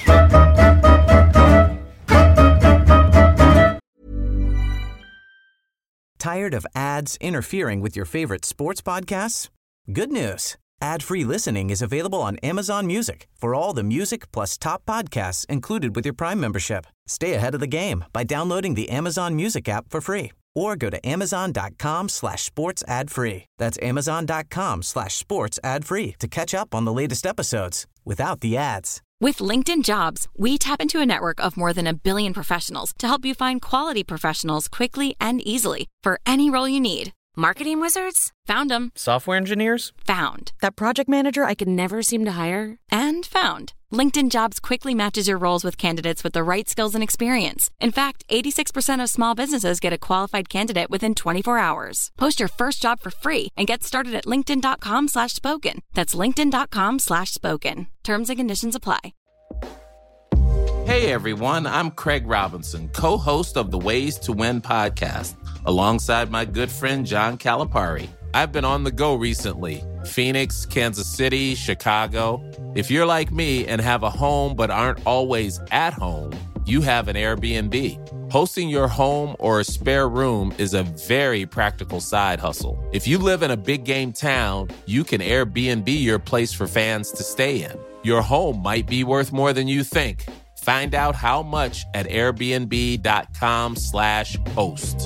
Tired of ads interfering with your favorite sports podcasts? Good news. Ad-free listening is available on Amazon Music for all the music plus top podcasts included with your Prime membership. Stay ahead of the game by downloading the Amazon Music app for free, or go to amazon.com slash sports ad free. That's amazon.com slash sports ad free to catch up on the latest episodes without the ads. With LinkedIn Jobs, we tap into a network of more than a billion professionals to help you find quality professionals quickly and easily for any role you need. Marketing wizards? Found them. Software engineers? Found. That project manager I could never seem to hire? And found. LinkedIn Jobs quickly matches your roles with candidates with the right skills and experience. In fact, eighty-six percent of small businesses get a qualified candidate within twenty-four hours. Post your first job for free and get started at linkedin.com slash spoken. That's linkedin.com slash spoken. Terms and conditions apply. Hey everyone, I'm Craig Robinson, co-host of the Ways to Win podcast, alongside my good friend John Calipari. I've been on the go recently. Phoenix, Kansas City, Chicago. If you're like me and have a home but aren't always at home, you have an Airbnb. Hosting your home or a spare room is a very practical side hustle. If you live in a big game town, you can Airbnb your place for fans to stay in. Your home might be worth more than you think. Find out how much at airbnb.com slash host.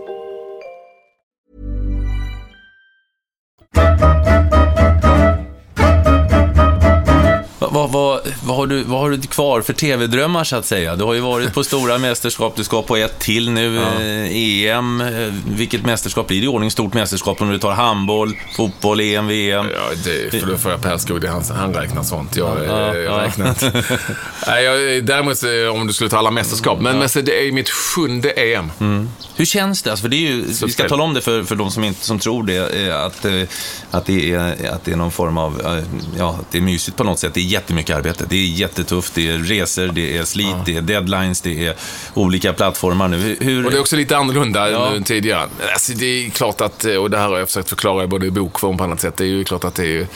Vad, vad, vad, har du, vad har du kvar för tv-drömmar så att säga? Du har ju varit på stora mästerskap, du ska på ett till nu, ja. E M. Vilket mästerskap blir det i ordning? Stort mästerskap om du tar handboll, fotboll, E M, V M? Ja, det för då får jag Perskog, han, han räknar sånt. Jag, ja, jag ja. räknar inte. Nej, jag, däremot om du skulle ta alla mästerskap. Men, ja. men så det är mitt sjunde E M. Mm. Hur känns det? Alltså, för det är ju, så vi ska tala om det för, för de som inte som tror det, att, att, det är, att det är någon form av, ja, att det är mysigt på något sätt. Det är jättemycket arbete. Det är jättetufft. Det är resor, det är slit, ja. det är deadlines, det är olika plattformar nu. Hur... Och det är också lite annorlunda ja. än tidigare. Alltså, det är klart att, och det här har jag försökt förklara både i bokform på annat sätt, det är ju klart att det är ju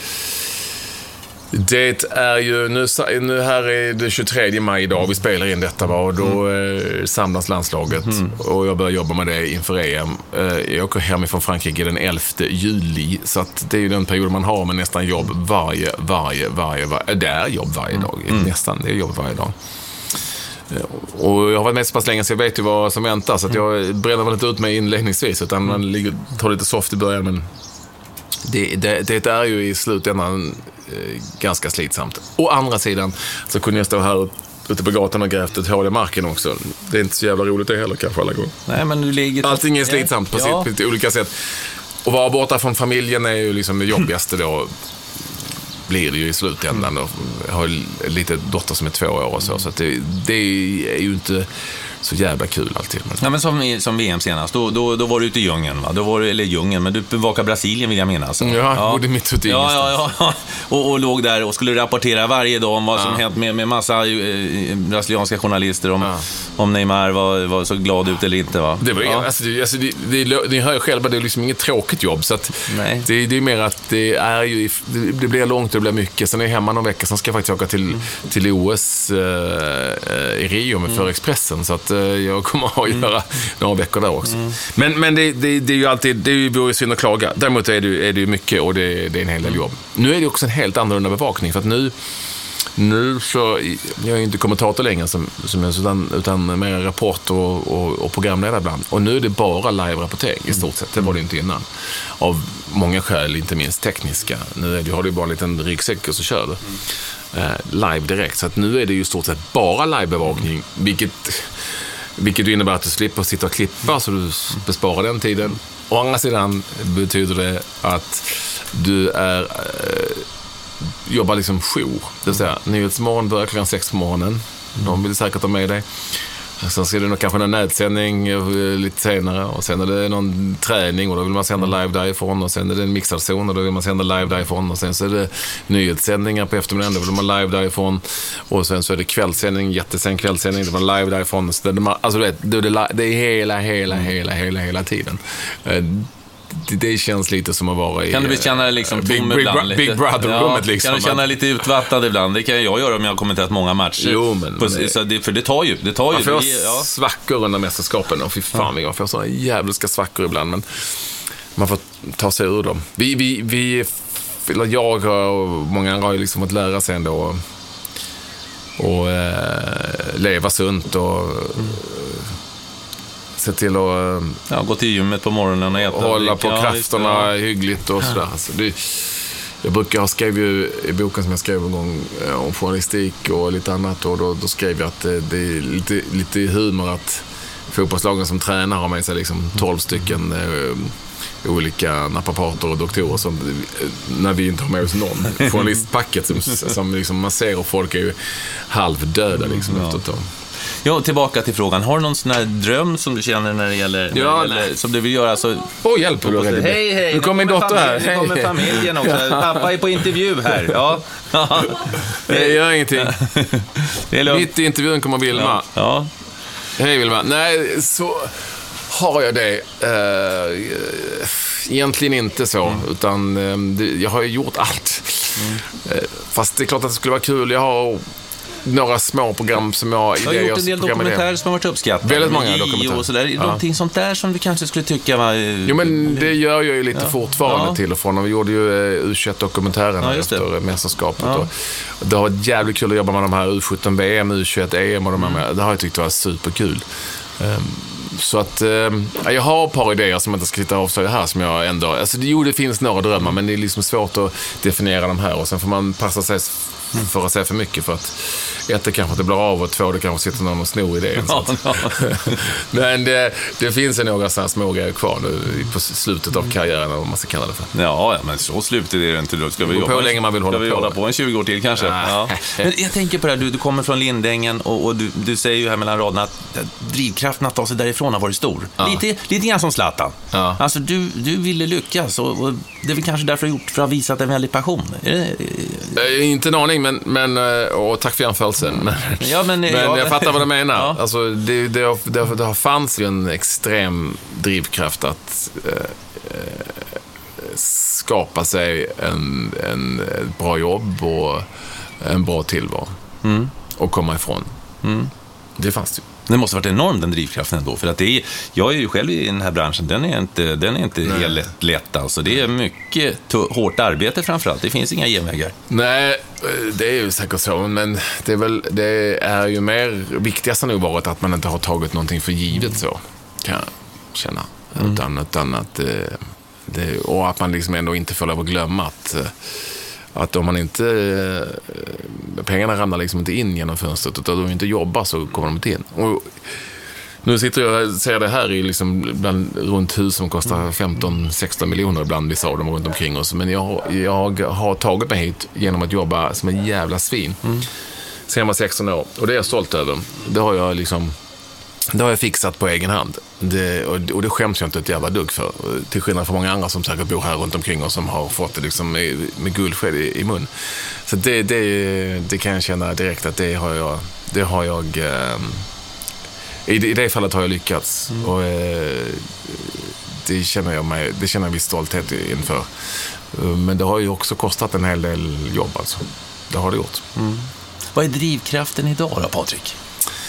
Det är ju, nu, nu här är det tjugotredje maj idag, vi spelar in detta va, och då mm. eh, samlas landslaget mm. och jag börjar jobba med det inför E M. Eh, jag åker hemifrån Frankrike den elfte juli, så att det är ju den period man har med nästan jobb varje, varje, varje, varje det är jobb varje dag, mm. nästan, det är jobb varje dag. Och jag har varit med så pass länge så jag vet ju vad som väntar, så att jag bränner väl inte ut mig inledningsvis, utan man ligger, tar lite soft i början, men det, det, det är ju i slutändan eh, ganska slitsamt. Å andra sidan så kunde jag stå här ute på gatan och grävt ett hål i marken också. Det är inte så jävla roligt det heller kanske alla gånger. Nej, men du ligger... Allting är slitsamt på, ja. sitt, på olika sätt. Och vara borta från familjen är ju liksom det jobbigaste då. Blir det ju i slutändan. Och jag har lite dotter som är två år och så, så att det, det är ju inte så jävla kul alltid. Men... Ja, men som, som V M senast, då, då, då var du ute i djungeln, va? Då var du, eller djungeln, men du bevakade Brasilien vill jag minnas. Ja, jag ja. bodde mitt ute i ja, ja, ja. Och, och låg där och skulle rapportera varje dag om vad som ja. hänt med, med massa eh, brasilianska journalister om, ja. om Neymar var, var så glad ut eller inte, va? Det var, ja. alltså, det, alltså, det, det, ni hör ju själva, det är liksom inget tråkigt jobb, så att det, det är mer att det är ju, det, det blir långt, det blir mycket. Sen är jag hemma någon vecka, sen ska jag faktiskt åka till, mm. till O S eh, i Rio med mm. för Expressen, så att jag kommer att göra mm. några veckor där också. Mm. Men, men det, det, det är ju alltid, det är ju synd att klaga. Däremot är det, är det ju mycket och det, det är en hel del jobb. Nu är det också en helt annorlunda bevakning, för att nu, nu så, jag är inte kommentator längre som, som jag, utan, utan mer reporter och, och, och programledare ibland. Och nu är det bara live-rapportering i stort sett. Det var det inte innan. Av många skäl, inte minst tekniska. Nu är det, har du bara en liten ryggsäck och så kör du. Mm. Eh, live direkt. Så att nu är det ju i stort sett bara live-bevakning, vilket... Vilket innebär att du slipper sitta och klippa, så du besparar den tiden. Å andra sidan betyder det att du är eh, jobbar liksom jour. Det vill säga, Nyhetsmorgon börjar klockan sex på morgonen. De vill säkert ha med dig. Sen ser du nog kanske en nätsändning lite senare, och sen är det någon träning och då vill man sända live därifrån, och sen är det en mixad zon och då vill man sända live därifrån, och sen så är det nyhetssändningar på eftermiddagen, då vill man live därifrån, och sen så är det kvällssändning, jättesen kvällssändning, då vill man live därifrån, så det, alltså det, det, det är hela, hela, hela, hela, hela tiden. Det, det känns lite som att vara i... Kan du känna liksom Big, tom Big, ibland? Big, Big Brother-rummet ja, liksom. Kan du känna lite utvattnad ibland? Det kan jag göra om jag har kommenterat många matcher. Jo, men... På, så det, för det tar ju. Det tar ju. Man får ja. svackor under mästerskapen. Och fy fan, jag får sådana jävliga svackor ibland. Men man får ta sig ur dem. Vi, vi, vi eller jag och många andra har ju liksom fått lära sig ändå och, och eh, leva sunt och... Mm. Se till att ja, gå till gymmet på morgonen och äta. Hålla på ja, krafterna ja. hyggligt och sådär. Alltså, det, jag brukar ha skrivit ju i boken som jag skrev en gång om journalistik och lite annat, och då, då skrev jag att det, det är lite, lite humor att fotbollslagen som tränar har med sig liksom tolv stycken eh, olika naprapater och doktorer som, när vi inte har med oss någon. Journalistpacket som, som liksom man ser, och folk är ju halvdöda liksom ja. efter ett tag. Ja, tillbaka till frågan. Har du någon sån här dröm som du känner när det gäller, när ja, det gäller som du vill göra så... Åh, oh, hjälp! Hej, hej, hej! Nu kommer min dotter här. Nu kommer familjen också. Pappa är på intervju här. Ja. Det gör ingenting. Det är mitt i intervjun kommer Vilma. Ja. ja. Hej, Vilma. Nej, så har jag det. Uh, egentligen inte så. Mm. Utan um, det, jag har ju gjort allt. Mm. Uh, fast det är klart att det skulle vara kul. Jag har... några små program som jag... Jag har gjort en del dokumentärer som har varit uppskattade. Väldigt många dokumentärer. Och sådär. Ja. Någonting sånt där som du kanske skulle tycka var... Jo, men det gör jag ju lite ja. fortfarande ja. till och från. Och vi gjorde ju U tjugoett-dokumentären ja, efter mästerskapet. Ja. Och det har varit jävligt kul att jobba med de här U sjutton V M, U tjugoett E M och de här med. Det har jag tyckt var superkul. Um, Så att eh, jag har ett par idéer som jag inte ska hitta av sig här som jag ändå, alltså jo det finns några drömmar men det är liksom svårt att definiera dem här och sen får man passa sig för att säga för mycket för att ett det kanske inte blir av och två det kanske sitter någon och snor idén. Ja, ja. Men det, det finns ju några sådana små grejer kvar nu på slutet av karriären eller vad man ska kalla det för. Ja, ja men så slutet är det inte. Då ska vi jobba på hur länge man vill hålla ska vi på. hålla på en tjugo år till kanske. Ja. Men jag tänker på det här, du, du kommer från Lindängen och, och du, du säger ju här mellan raderna att drivkraften att ta sig därifrån har varit stor. Ja. Lite, lite grann som Zlatan. Ja. Alltså du, du ville lyckas och, och det är väl kanske därför du har gjort för att ha visat en väldig passion. Är det... äh, inte en aning men, men och tack för jämförelsen. Men, ja, men, men ja. jag fattar vad du menar. Ja. Alltså, det, det, det, det fanns ju en extrem drivkraft att eh, skapa sig en, en, ett bra jobb och en bra tillvaro. Mm. Och komma ifrån. Mm. Det fanns det ju. Det måste ha varit enorm den drivkraften ändå. För att det är, jag är ju själv i den här branschen. Den är inte, den är inte helt lätt, lätt alltså. Det är mycket t- hårt arbete framförallt. Det finns inga genvägar. Nej, det är ju säkert så. Men det är, väl, det är ju mer viktigast nog varit att man inte har tagit någonting för givet så. Kan jag känna. Mm. Utan, utan att det, det, och att man liksom ändå inte får lov att glömma att att om man inte pengarna ramlar liksom inte in genom fönstret utan om man inte jobbar så kommer de inte in. Och nu sitter jag och ser det här i liksom bland, runt hus som kostar femton sexton miljoner ibland vissa av dem runt omkring oss. Men jag, jag har tagit mig hit genom att jobba som en jävla svin. Mm. Sen jag var sexton år och det är jag stolt över. Det har jag liksom det har jag fixat på egen hand. Det, och, och det skäms jag inte ett jävla dugg för. Till skillnad från många andra som säkert bor här runt omkring och som har fått det liksom med, med guldsked i, i mun. Så det, det, det kan jag känna direkt att det har jag... Det har jag eh, i, I det fallet har jag lyckats. Mm. Och eh, det känner jag mig, det känner jag viss stolthet inför. Men det har ju också kostat en hel del jobb alltså. Det har det gjort. Mm. Vad är drivkraften idag då, Patrik?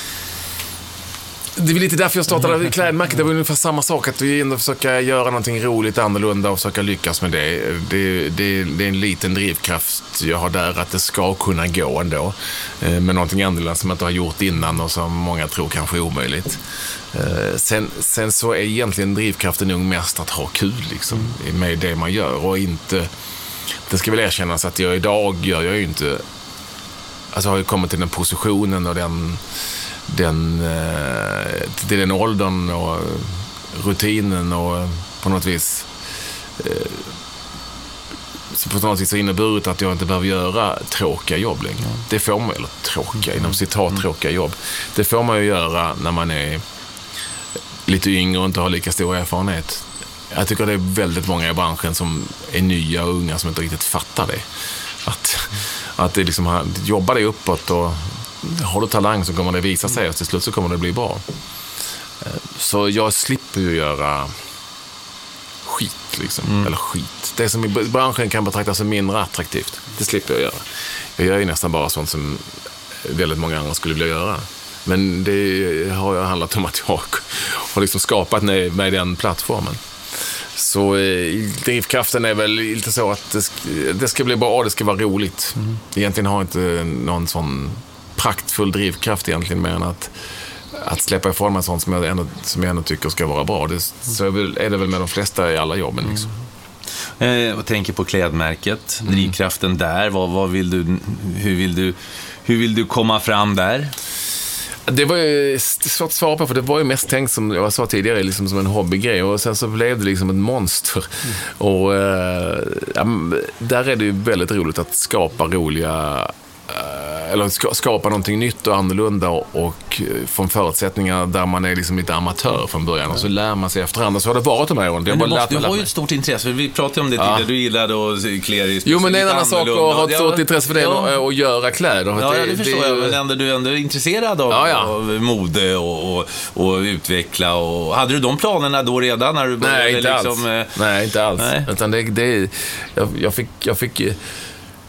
Det är lite därför jag startade klädmärket. Det var ungefär samma sak. Att vi ändå försöka göra någonting roligt, annorlunda och försöka lyckas med det. Det, det. det är en liten drivkraft jag har där att det ska kunna gå ändå. Med någonting annorlunda som jag inte har gjort innan och som många tror kanske är omöjligt. Sen, sen så är egentligen drivkraften nog mest att ha kul liksom, med det man gör. Och inte... Det ska väl erkännas att jag idag gör jag ju inte... Alltså har jag kommit till den positionen och den... Den, till den åldern och rutinen och på något vis så på något vis har inneburit att jag inte behöver göra tråkiga jobb längre. Mm. Det får man, eller tråkiga, inom citat mm. tråkiga jobb. Det får man ju göra när man är lite yngre och inte har lika stor erfarenhet. Jag tycker det är väldigt många i branschen som är nya och unga som inte riktigt fattar det. Att, att det liksom jobbar dig uppåt och har du talang så kommer det visa sig och till slut så kommer det bli bra. Så jag slipper ju göra skit liksom. Mm. Eller skit. Det som i branschen kan betraktas som mindre attraktivt. Det slipper jag göra. Jag gör ju nästan bara sånt som väldigt många andra skulle vilja göra. Men det har ju handlat om att jag har liksom skapat med, med den plattformen. Så eh, drivkraften är väl lite så att det ska, det ska bli bra, det ska vara roligt. Mm. Egentligen har jag inte någon sån praktfull drivkraft egentligen mer än att, att släppa ifrån mig sånt som jag ändå, som jag ändå tycker ska vara bra. Det, så är, väl, är det väl med de flesta i alla jobben liksom. Mm. Jag tänker på klädmärket, mm. drivkraften där, vad, vad vill du, hur, vill du, hur vill du komma fram där? Det var ju svårt att svara på för det var ju mest tänkt som jag sa tidigare liksom som en hobbygrej och sen så blev det liksom ett monster. Mm. Och äh, där är det ju väldigt roligt att skapa roliga eller skapa någonting nytt och annorlunda och från förutsättningar där man är liksom lite amatör från början och så lär man sig efterhand. Så har det varit de här åren. Men du, måste, du har ju ett stort intresse. Vi pratade om det tidigare. Ja. Du gillade att klä i Jo, men det är en annan sak att ha ett stort ja, intresse för det ja. och göra kläder. Ja, det, ja, det förstår det, jag. Men ändå, du är ändå intresserad av, ja, ja. av mode och, och, och utveckla. Och, hade du de planerna då redan när du började? Nej, inte liksom, alls. Nej, inte alls. Nej. Utan det, det, jag, jag fick... Jag fick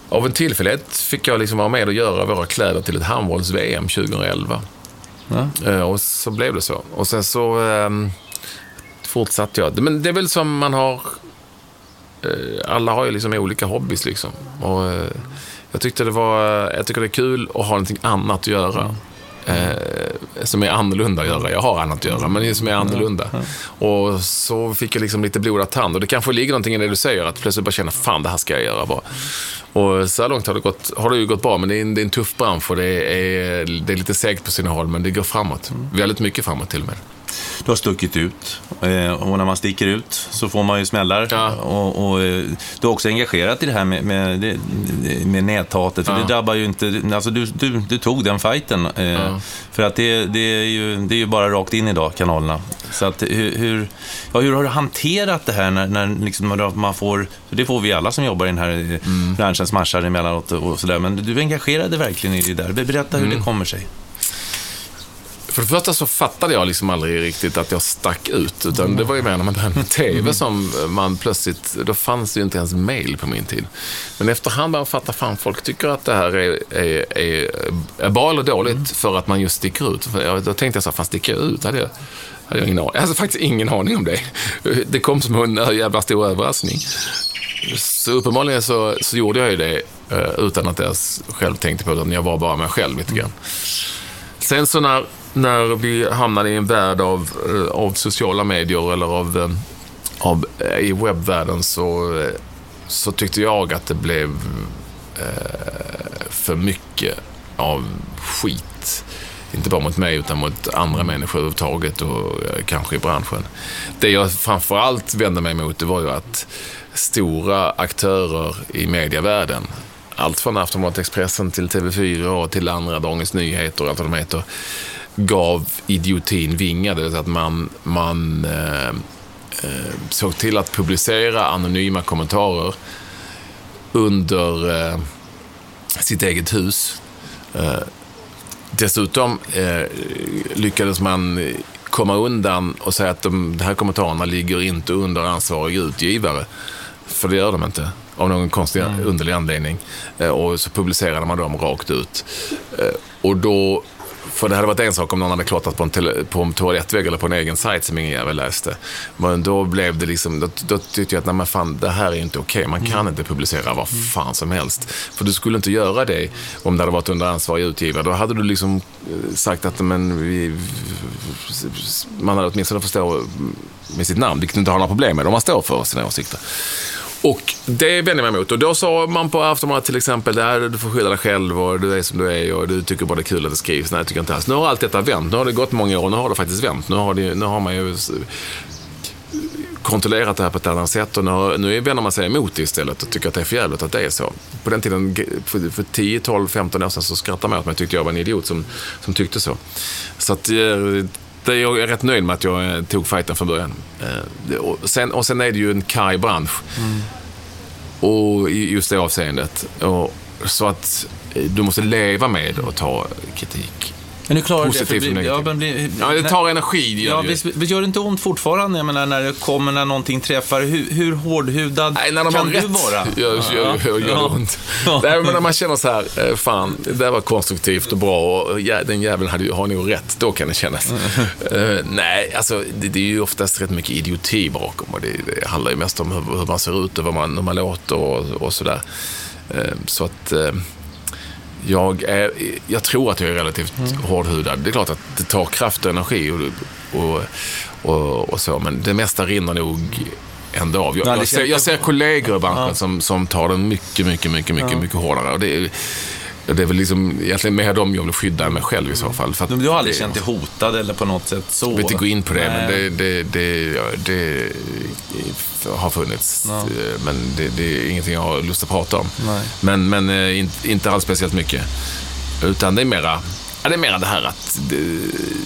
av en tillfällighet fick jag liksom vara med och göra våra kläder till ett handbolls-V M tjugoelva. Ja. Och så blev det så. Och sen så eh, fortsatte jag. Men det är väl som man har... Eh, alla har ju liksom olika hobbys liksom. Och eh, jag tyckte det var... Jag tycker det är kul att ha någonting annat att göra. Mm. Eh, som är annorlunda att göra. Jag har annat att göra, men det som är annorlunda. Mm. Mm. Och så fick jag liksom lite blodad tand. Och det kanske ligger någonting i det du säger, att plötsligt bara känna, fan, det här ska jag göra bara. Och så här långt har det gått, har det ju gått bra, men det är en, det är en tuff bransch och det är, det är lite segt på sina håll, men det går framåt. Mm. Väldigt mycket framåt till och med. Du har stuckit ut, och när man sticker ut så får man ju smällar. Ja. Och, och du är också engagerat i det här med, med, med näthatet, för ja. det drabbar ju inte, alltså du, du, du tog den fighten, ja. för att det, det, är ju, det är ju bara rakt in idag, kanalerna. Så att hur, hur, ja, hur har du hanterat det här när, när liksom man får, det får vi alla som jobbar i den här mm. branschen, smashar emellanåt och sådär, men du engagerade verkligen i det där. Berätta hur mm. det kommer sig. För det första så fattade jag liksom aldrig riktigt att jag stack ut, utan det var ju mer när man började med tv som man plötsligt, då fanns det ju inte ens mail på min tid. Men efterhand började man fatta, fan, folk tycker att det här är, är, är, är bra eller dåligt mm. för att man just sticker ut. För jag, då tänkte jag så, fan, sticker jag ut? Hade jag, hade jag ingen aning. Jag hade faktiskt ingen aning om det. Det kom som en jävla stor överraskning. Så uppenbarligen så, så gjorde jag ju det utan att jag själv tänkte på det, utan jag var bara mig själv lite grann. Sen så när när vi hamnade i en värld av, av sociala medier eller av, av i webbvärlden, så, så tyckte jag att det blev eh, för mycket av skit. Inte bara mot mig utan mot andra människor överhuvudtaget och eh, kanske i branschen. Det jag framförallt vände mig mot, det var ju att stora aktörer i medievärlden, allt från Aftonbladet Expressen till T V fyra och till andra, Dagens Nyheter och allt vad de heter, gav idiotin vingar. Det vill säga att man, man eh, eh, såg till att publicera anonyma kommentarer under eh, sitt eget hus. Eh, dessutom eh, lyckades man komma undan och säga att de, de här kommentarerna ligger inte under ansvarig utgivare. För det gör de inte, av någon konstig mm. underlig anledning. Eh, och så publicerade man dem rakt ut. Eh, och då, för det hade varit en sak om någon hade klottat på en, tele, på en toalettvägg eller på en egen sajt som ingen jävel läste. Men då blev det liksom, då, då tyckte jag att nej, men fan, det här är inte okej. Man kan mm. inte publicera vad fan som helst. För du skulle inte göra det om det hade varit under ansvarig utgivare. Då hade du liksom sagt att men vi, man hade åtminstone fått stå med sitt namn, vilket inte har några problem med om man står för sina åsikter. Och det vänder jag mig emot. Och då sa man på Aftonbladet till exempel, där du får skydda dig själv och du är som du är och du tycker bara det är kul att det skrivs. Nej, jag tycker inte alls. Nu har allt detta vänt. Nu har det gått många år och nu har det faktiskt vänt. Nu har, det, nu har man ju kontrollerat det här på ett annat sätt och nu, har, nu vänder man sig emot det istället och tycker att det är för jävligt att det är så. På den tiden, för, för tio, tolv, femton år sedan så skrattade man åt mig, tyckte jag var en idiot som, som tyckte så. Så att det, jag är rätt nöjd med att jag tog fighten från början. Och sen, och sen är det ju en karg bransch. Mm. Och just det avseendet. Och, så att du måste leva med och ta kritik. Men du klarar det, bli, ja, men bli, ja, det tar energi. Ja, visst, visst gör det inte ont fortfarande? Jag menar, när det kommer, när någonting träffar, hur, hur hårdhudad Nej, när de kan du vara? Gör, gör, gör, gör, gör ja. ont. Ja. Nej, men när man känner så här, fan, det var konstruktivt och bra och ja, den jäveln hade, har nog rätt, då kan det kännas. uh, nej, alltså det, det är ju oftast rätt mycket idioti bakom och det, det handlar ju mest om hur, hur man ser ut och vad man, hur man låter och, och sådär. Uh, så att... Uh, Jag, är, jag tror att jag är relativt mm. hårdhudad. Det är klart att det tar kraft och energi och, och, och, och så, men det mesta rinner nog ändå av. Jag, Nej, jag, ser, jag ser kollegor i branschen ja. som, som tar den mycket, mycket, mycket, mycket, ja. mycket hårdare. Och det är, det är väl liksom egentligen mer dem jag vill skydda mig själv i så fall. För att du har aldrig det, känt dig hotad eller på något sätt så? Jag vill inte gå in på det, Nej. men det, det, det, det, det har funnits. Ja. Men det, det är ingenting jag har lust att prata om. Nej. Men, men inte alls speciellt mycket. Utan det är mera, ja, det är mera det här att det,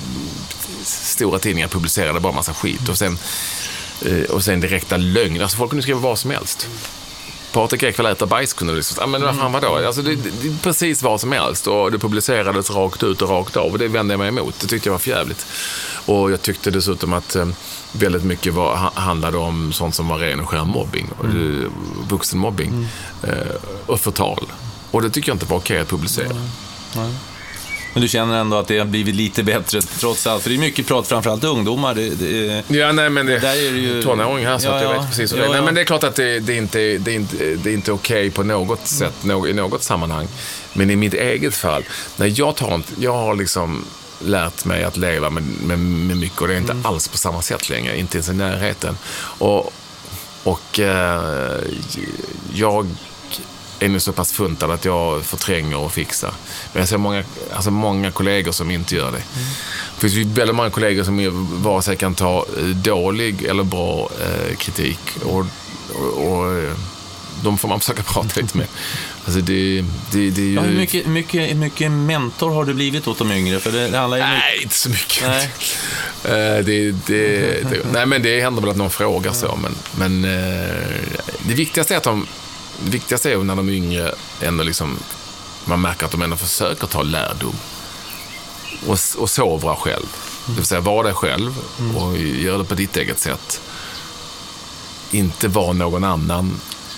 stora tidningar publicerade bara massa skit. Och sen, och sen direkta lögner. Alltså folk kunde skriva vad som helst. Patrik Ekwall äter bajs kunde du liksom, ja, men vad fan vadå? Alltså det, det, det är precis vad som helst och det publicerades rakt ut och rakt av och det vände jag mig emot. Det tyckte jag var förjävligt. Och jag tyckte dessutom att eh, väldigt mycket var, ha, handlade om sånt som var ren och skär mobbing och mm. vuxenmobbing mm. eh, och förtal. Och det tycker jag inte var okej att publicera. Mm. Mm. Men du känner ändå att det har blivit lite bättre trots allt? För det är mycket prat, framförallt ungdomar. Det, det, ja, nej, men det, där är det ju tonåring här så ja, att jag ja, vet precis. Ja, ja, ja. Nej, men det är klart att det, det, är, inte, det, är, inte, det är inte okej på något sätt, no, i något sammanhang. Men i mitt eget fall, när jag tar inte, jag har liksom lärt mig att leva med, med, med mycket och det är inte mm. alls på samma sätt längre, inte ens i närheten. Och, och eh, jag är nu så pass funtad att jag förtränger och fixar. Men jag ser många, alltså många kollegor som inte gör det. Mm. Det finns ju väldigt många kollegor som vare sig kan ta dålig eller bra eh, kritik och, och, och de får man försöka prata lite med. Alltså det, det, det är ju... Ja, hur mycket, mycket, mycket mentor har du blivit åt de yngre? För det, det handlar ju Nej, mycket... inte så mycket. Nej. uh, det, det, det, nej, men det händer väl att någon frågar så. Men, men uh, det viktigaste är att de Det viktigaste är när de yngre ändå liksom, man märker att de ändå försöker ta lärdom och, och sovra själv. Det vill säga vara dig själv och göra det på ditt eget sätt. Inte vara någon annan,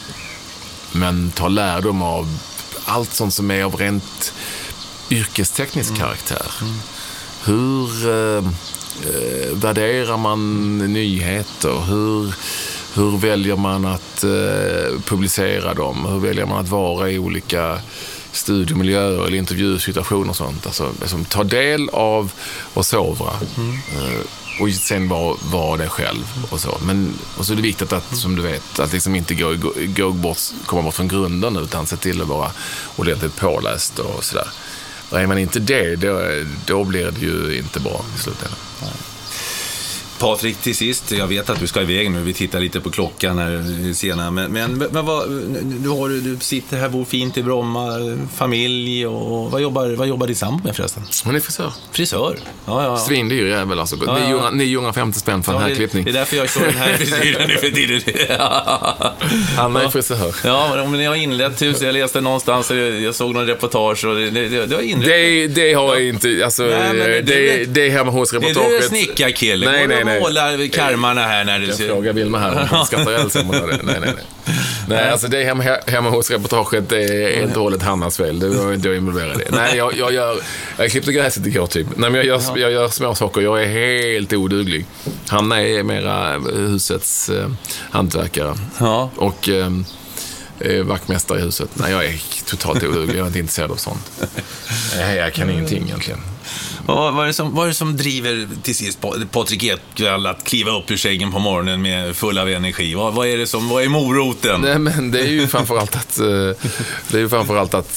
men ta lärdom av allt sånt som är av rent yrkesteknisk mm. karaktär. Mm. Hur eh, värderar man nyheter? Hur Hur väljer man att eh, publicera dem? Hur väljer man att vara i olika studiemiljöer eller intervjusituationer och sånt? Alltså, alltså ta del av och sovra. Mm. Eh, och sen vara var det själv och så. Men och så är det viktigt att, som du vet, att liksom inte gå, gå, gå bort, komma bort från grunden utan se till att vara ordentligt påläst och sådär. Och är man inte det, då, då blir det ju inte bra i slutändan. Nej. Patrik, till sist, jag vet att du ska iväg nu, vi tittar lite på klockan här senare, men, men, men vad, du, har, du sitter här, bor fint i Bromma, familj och vad jobbar, vad jobbar din sambo med förresten? Hon är frisör. Frisör? Ja, ja. Svindyr jävel alltså, ja, ja. niohundrafemtio spänn för ja, en här klippning. Det är därför jag kör den här frisyren nu för tiden. Han är ja. frisör. Ja, men ni har inlett hus, jag läste någonstans, jag såg någon reportage och det, det, det har inlett. Det, det har jag inte, alltså, nej, det, det, det är hemma hos reportaget. Det är du snickarkille. Nej, nej, nej. Målar karmarna här när du jag ser... frågar Vilma här, hon skrattar ihjäl sig. Nej, nej, nej. Nej, alltså det är hemma, hemma hos reportaget, det är helt och hållet Hannas fel. Det var inte jag involverad i. Nej, jag, jag gör... Jag klippte gräset igår typ. Nej, men jag gör, jag gör små saker. Jag är helt oduglig. Hanna är mera husets eh, hantverkare. Ja. Och... Eh, vaktmästare i huset. Nej, jag är totalt oduglig. Jag är inte intresserad av sånt. Nej, jag kan ingenting egentligen. Vad är det som, vad är det som driver till sist Patrik Ekwall att kliva upp ur sängen på morgonen med full av energi? Vad, vad är det som, vad är moroten? Nej, men det är ju framförallt att det är ju framförallt att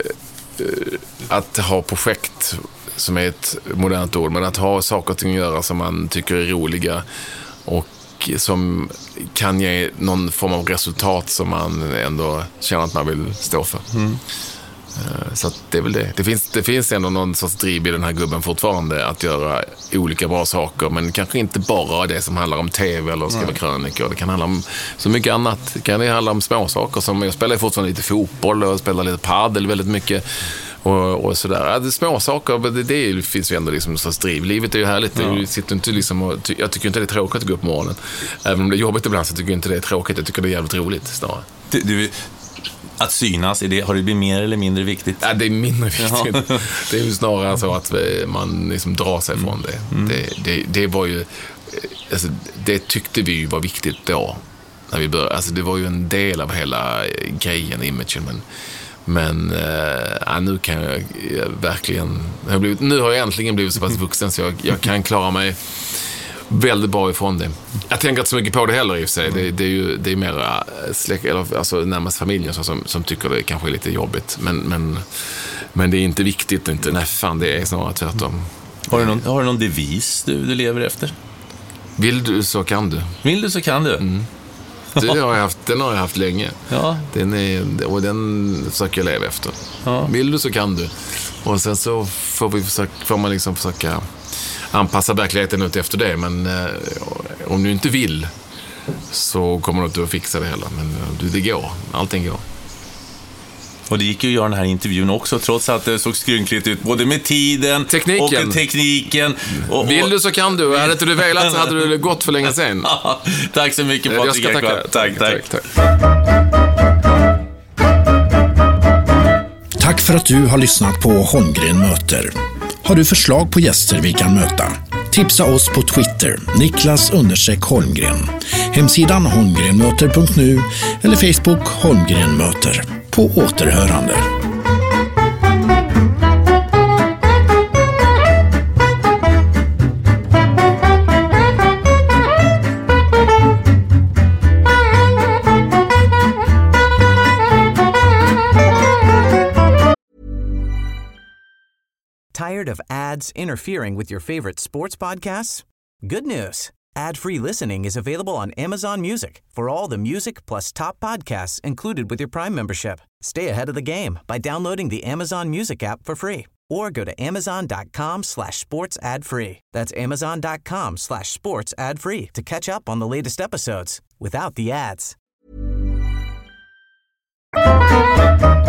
att ha projekt som är ett modernt ord, men att ha saker och ting att göra som man tycker är roliga och som kan ge någon form av resultat som man ändå känner att man vill stå för. Mm. Så att det är väl det. Det finns, det finns ändå någon sorts driv i den här gubben fortfarande att göra olika bra saker, men kanske inte bara det som handlar om tv eller skriva mm. krönikor. Det kan handla om så mycket annat. Det kan handla om små saker som jag spelar fortfarande lite fotboll och spelar lite paddel väldigt mycket. Och, och sådär. Ja, det är små saker, men det, det finns ju ändå liksom en sorts driv. Livet är ju härligt. Ja. Du sitter inte liksom och, jag tycker inte det är tråkigt att gå upp på morgonen. Även om det är jobbigt ibland så tycker jag inte det är tråkigt. Jag tycker det är jävligt roligt snarare. Du, du, att synas, är det, har det blivit mer eller mindre viktigt? Ja, det är mindre viktigt. Ja. Det är ju snarare så att man liksom drar sig från det. Mm. Det, det. Det var ju... Alltså, det tyckte vi ju var viktigt då. När vi började. Alltså, det var ju en del av hela grejen, imagen, men... Men äh, nu kan jag, jag verkligen jag har blivit, nu har jag äntligen blivit så pass vuxen så jag, jag kan klara mig väldigt bra ifrån det. Jag tänker inte så mycket på det heller i och för sig. Det, det är ju det är mer släck, eller, alltså, närmast familjen som, som tycker det kanske är lite jobbigt. Men, men, men det är inte viktigt. Inte, nej fan, det är snarare tvärtom. Har du någon, har du någon devis du, du lever efter? Vill du så kan du. Vill du så kan du? Mm. Det har jag haft, den har jag haft länge. Ja. Den är, och den försöker jag leva efter. Ja. Vill du så kan du. Och sen så får, vi försöka, får man liksom försöka anpassa verkligheten ut efter det. Men eh, om du inte vill så kommer du inte att fixa det hela. Men du, det går. Allting går. Och det gick ju att göra den här intervjun också, trots att det såg skrynkligt ut, både med tiden tekniken. och tekniken. Och, Vill du så kan du. Hade inte du velat så hade du gått för länge sedan. Tack så mycket, Patrik. Jag ska tacka. Tack, tack. tack, tack. Tack för att du har lyssnat på Holmgren möter. Har du förslag på gäster vi kan möta? Tipsa oss på Twitter, Niklas understreck Holmgren. Hemsidan holmgrenmöter punkt nu eller Facebook Holmgren möter. På återhörande. Tired of ads interfering with your favorite sports podcasts? Good news. Ad-free listening is available on Amazon Music for all the music plus top podcasts included with your Prime membership. Stay ahead of the game by downloading the Amazon Music app for free or go to amazon.com slash sports ad free. That's amazon.com slash sports ad free to catch up on the latest episodes without the ads.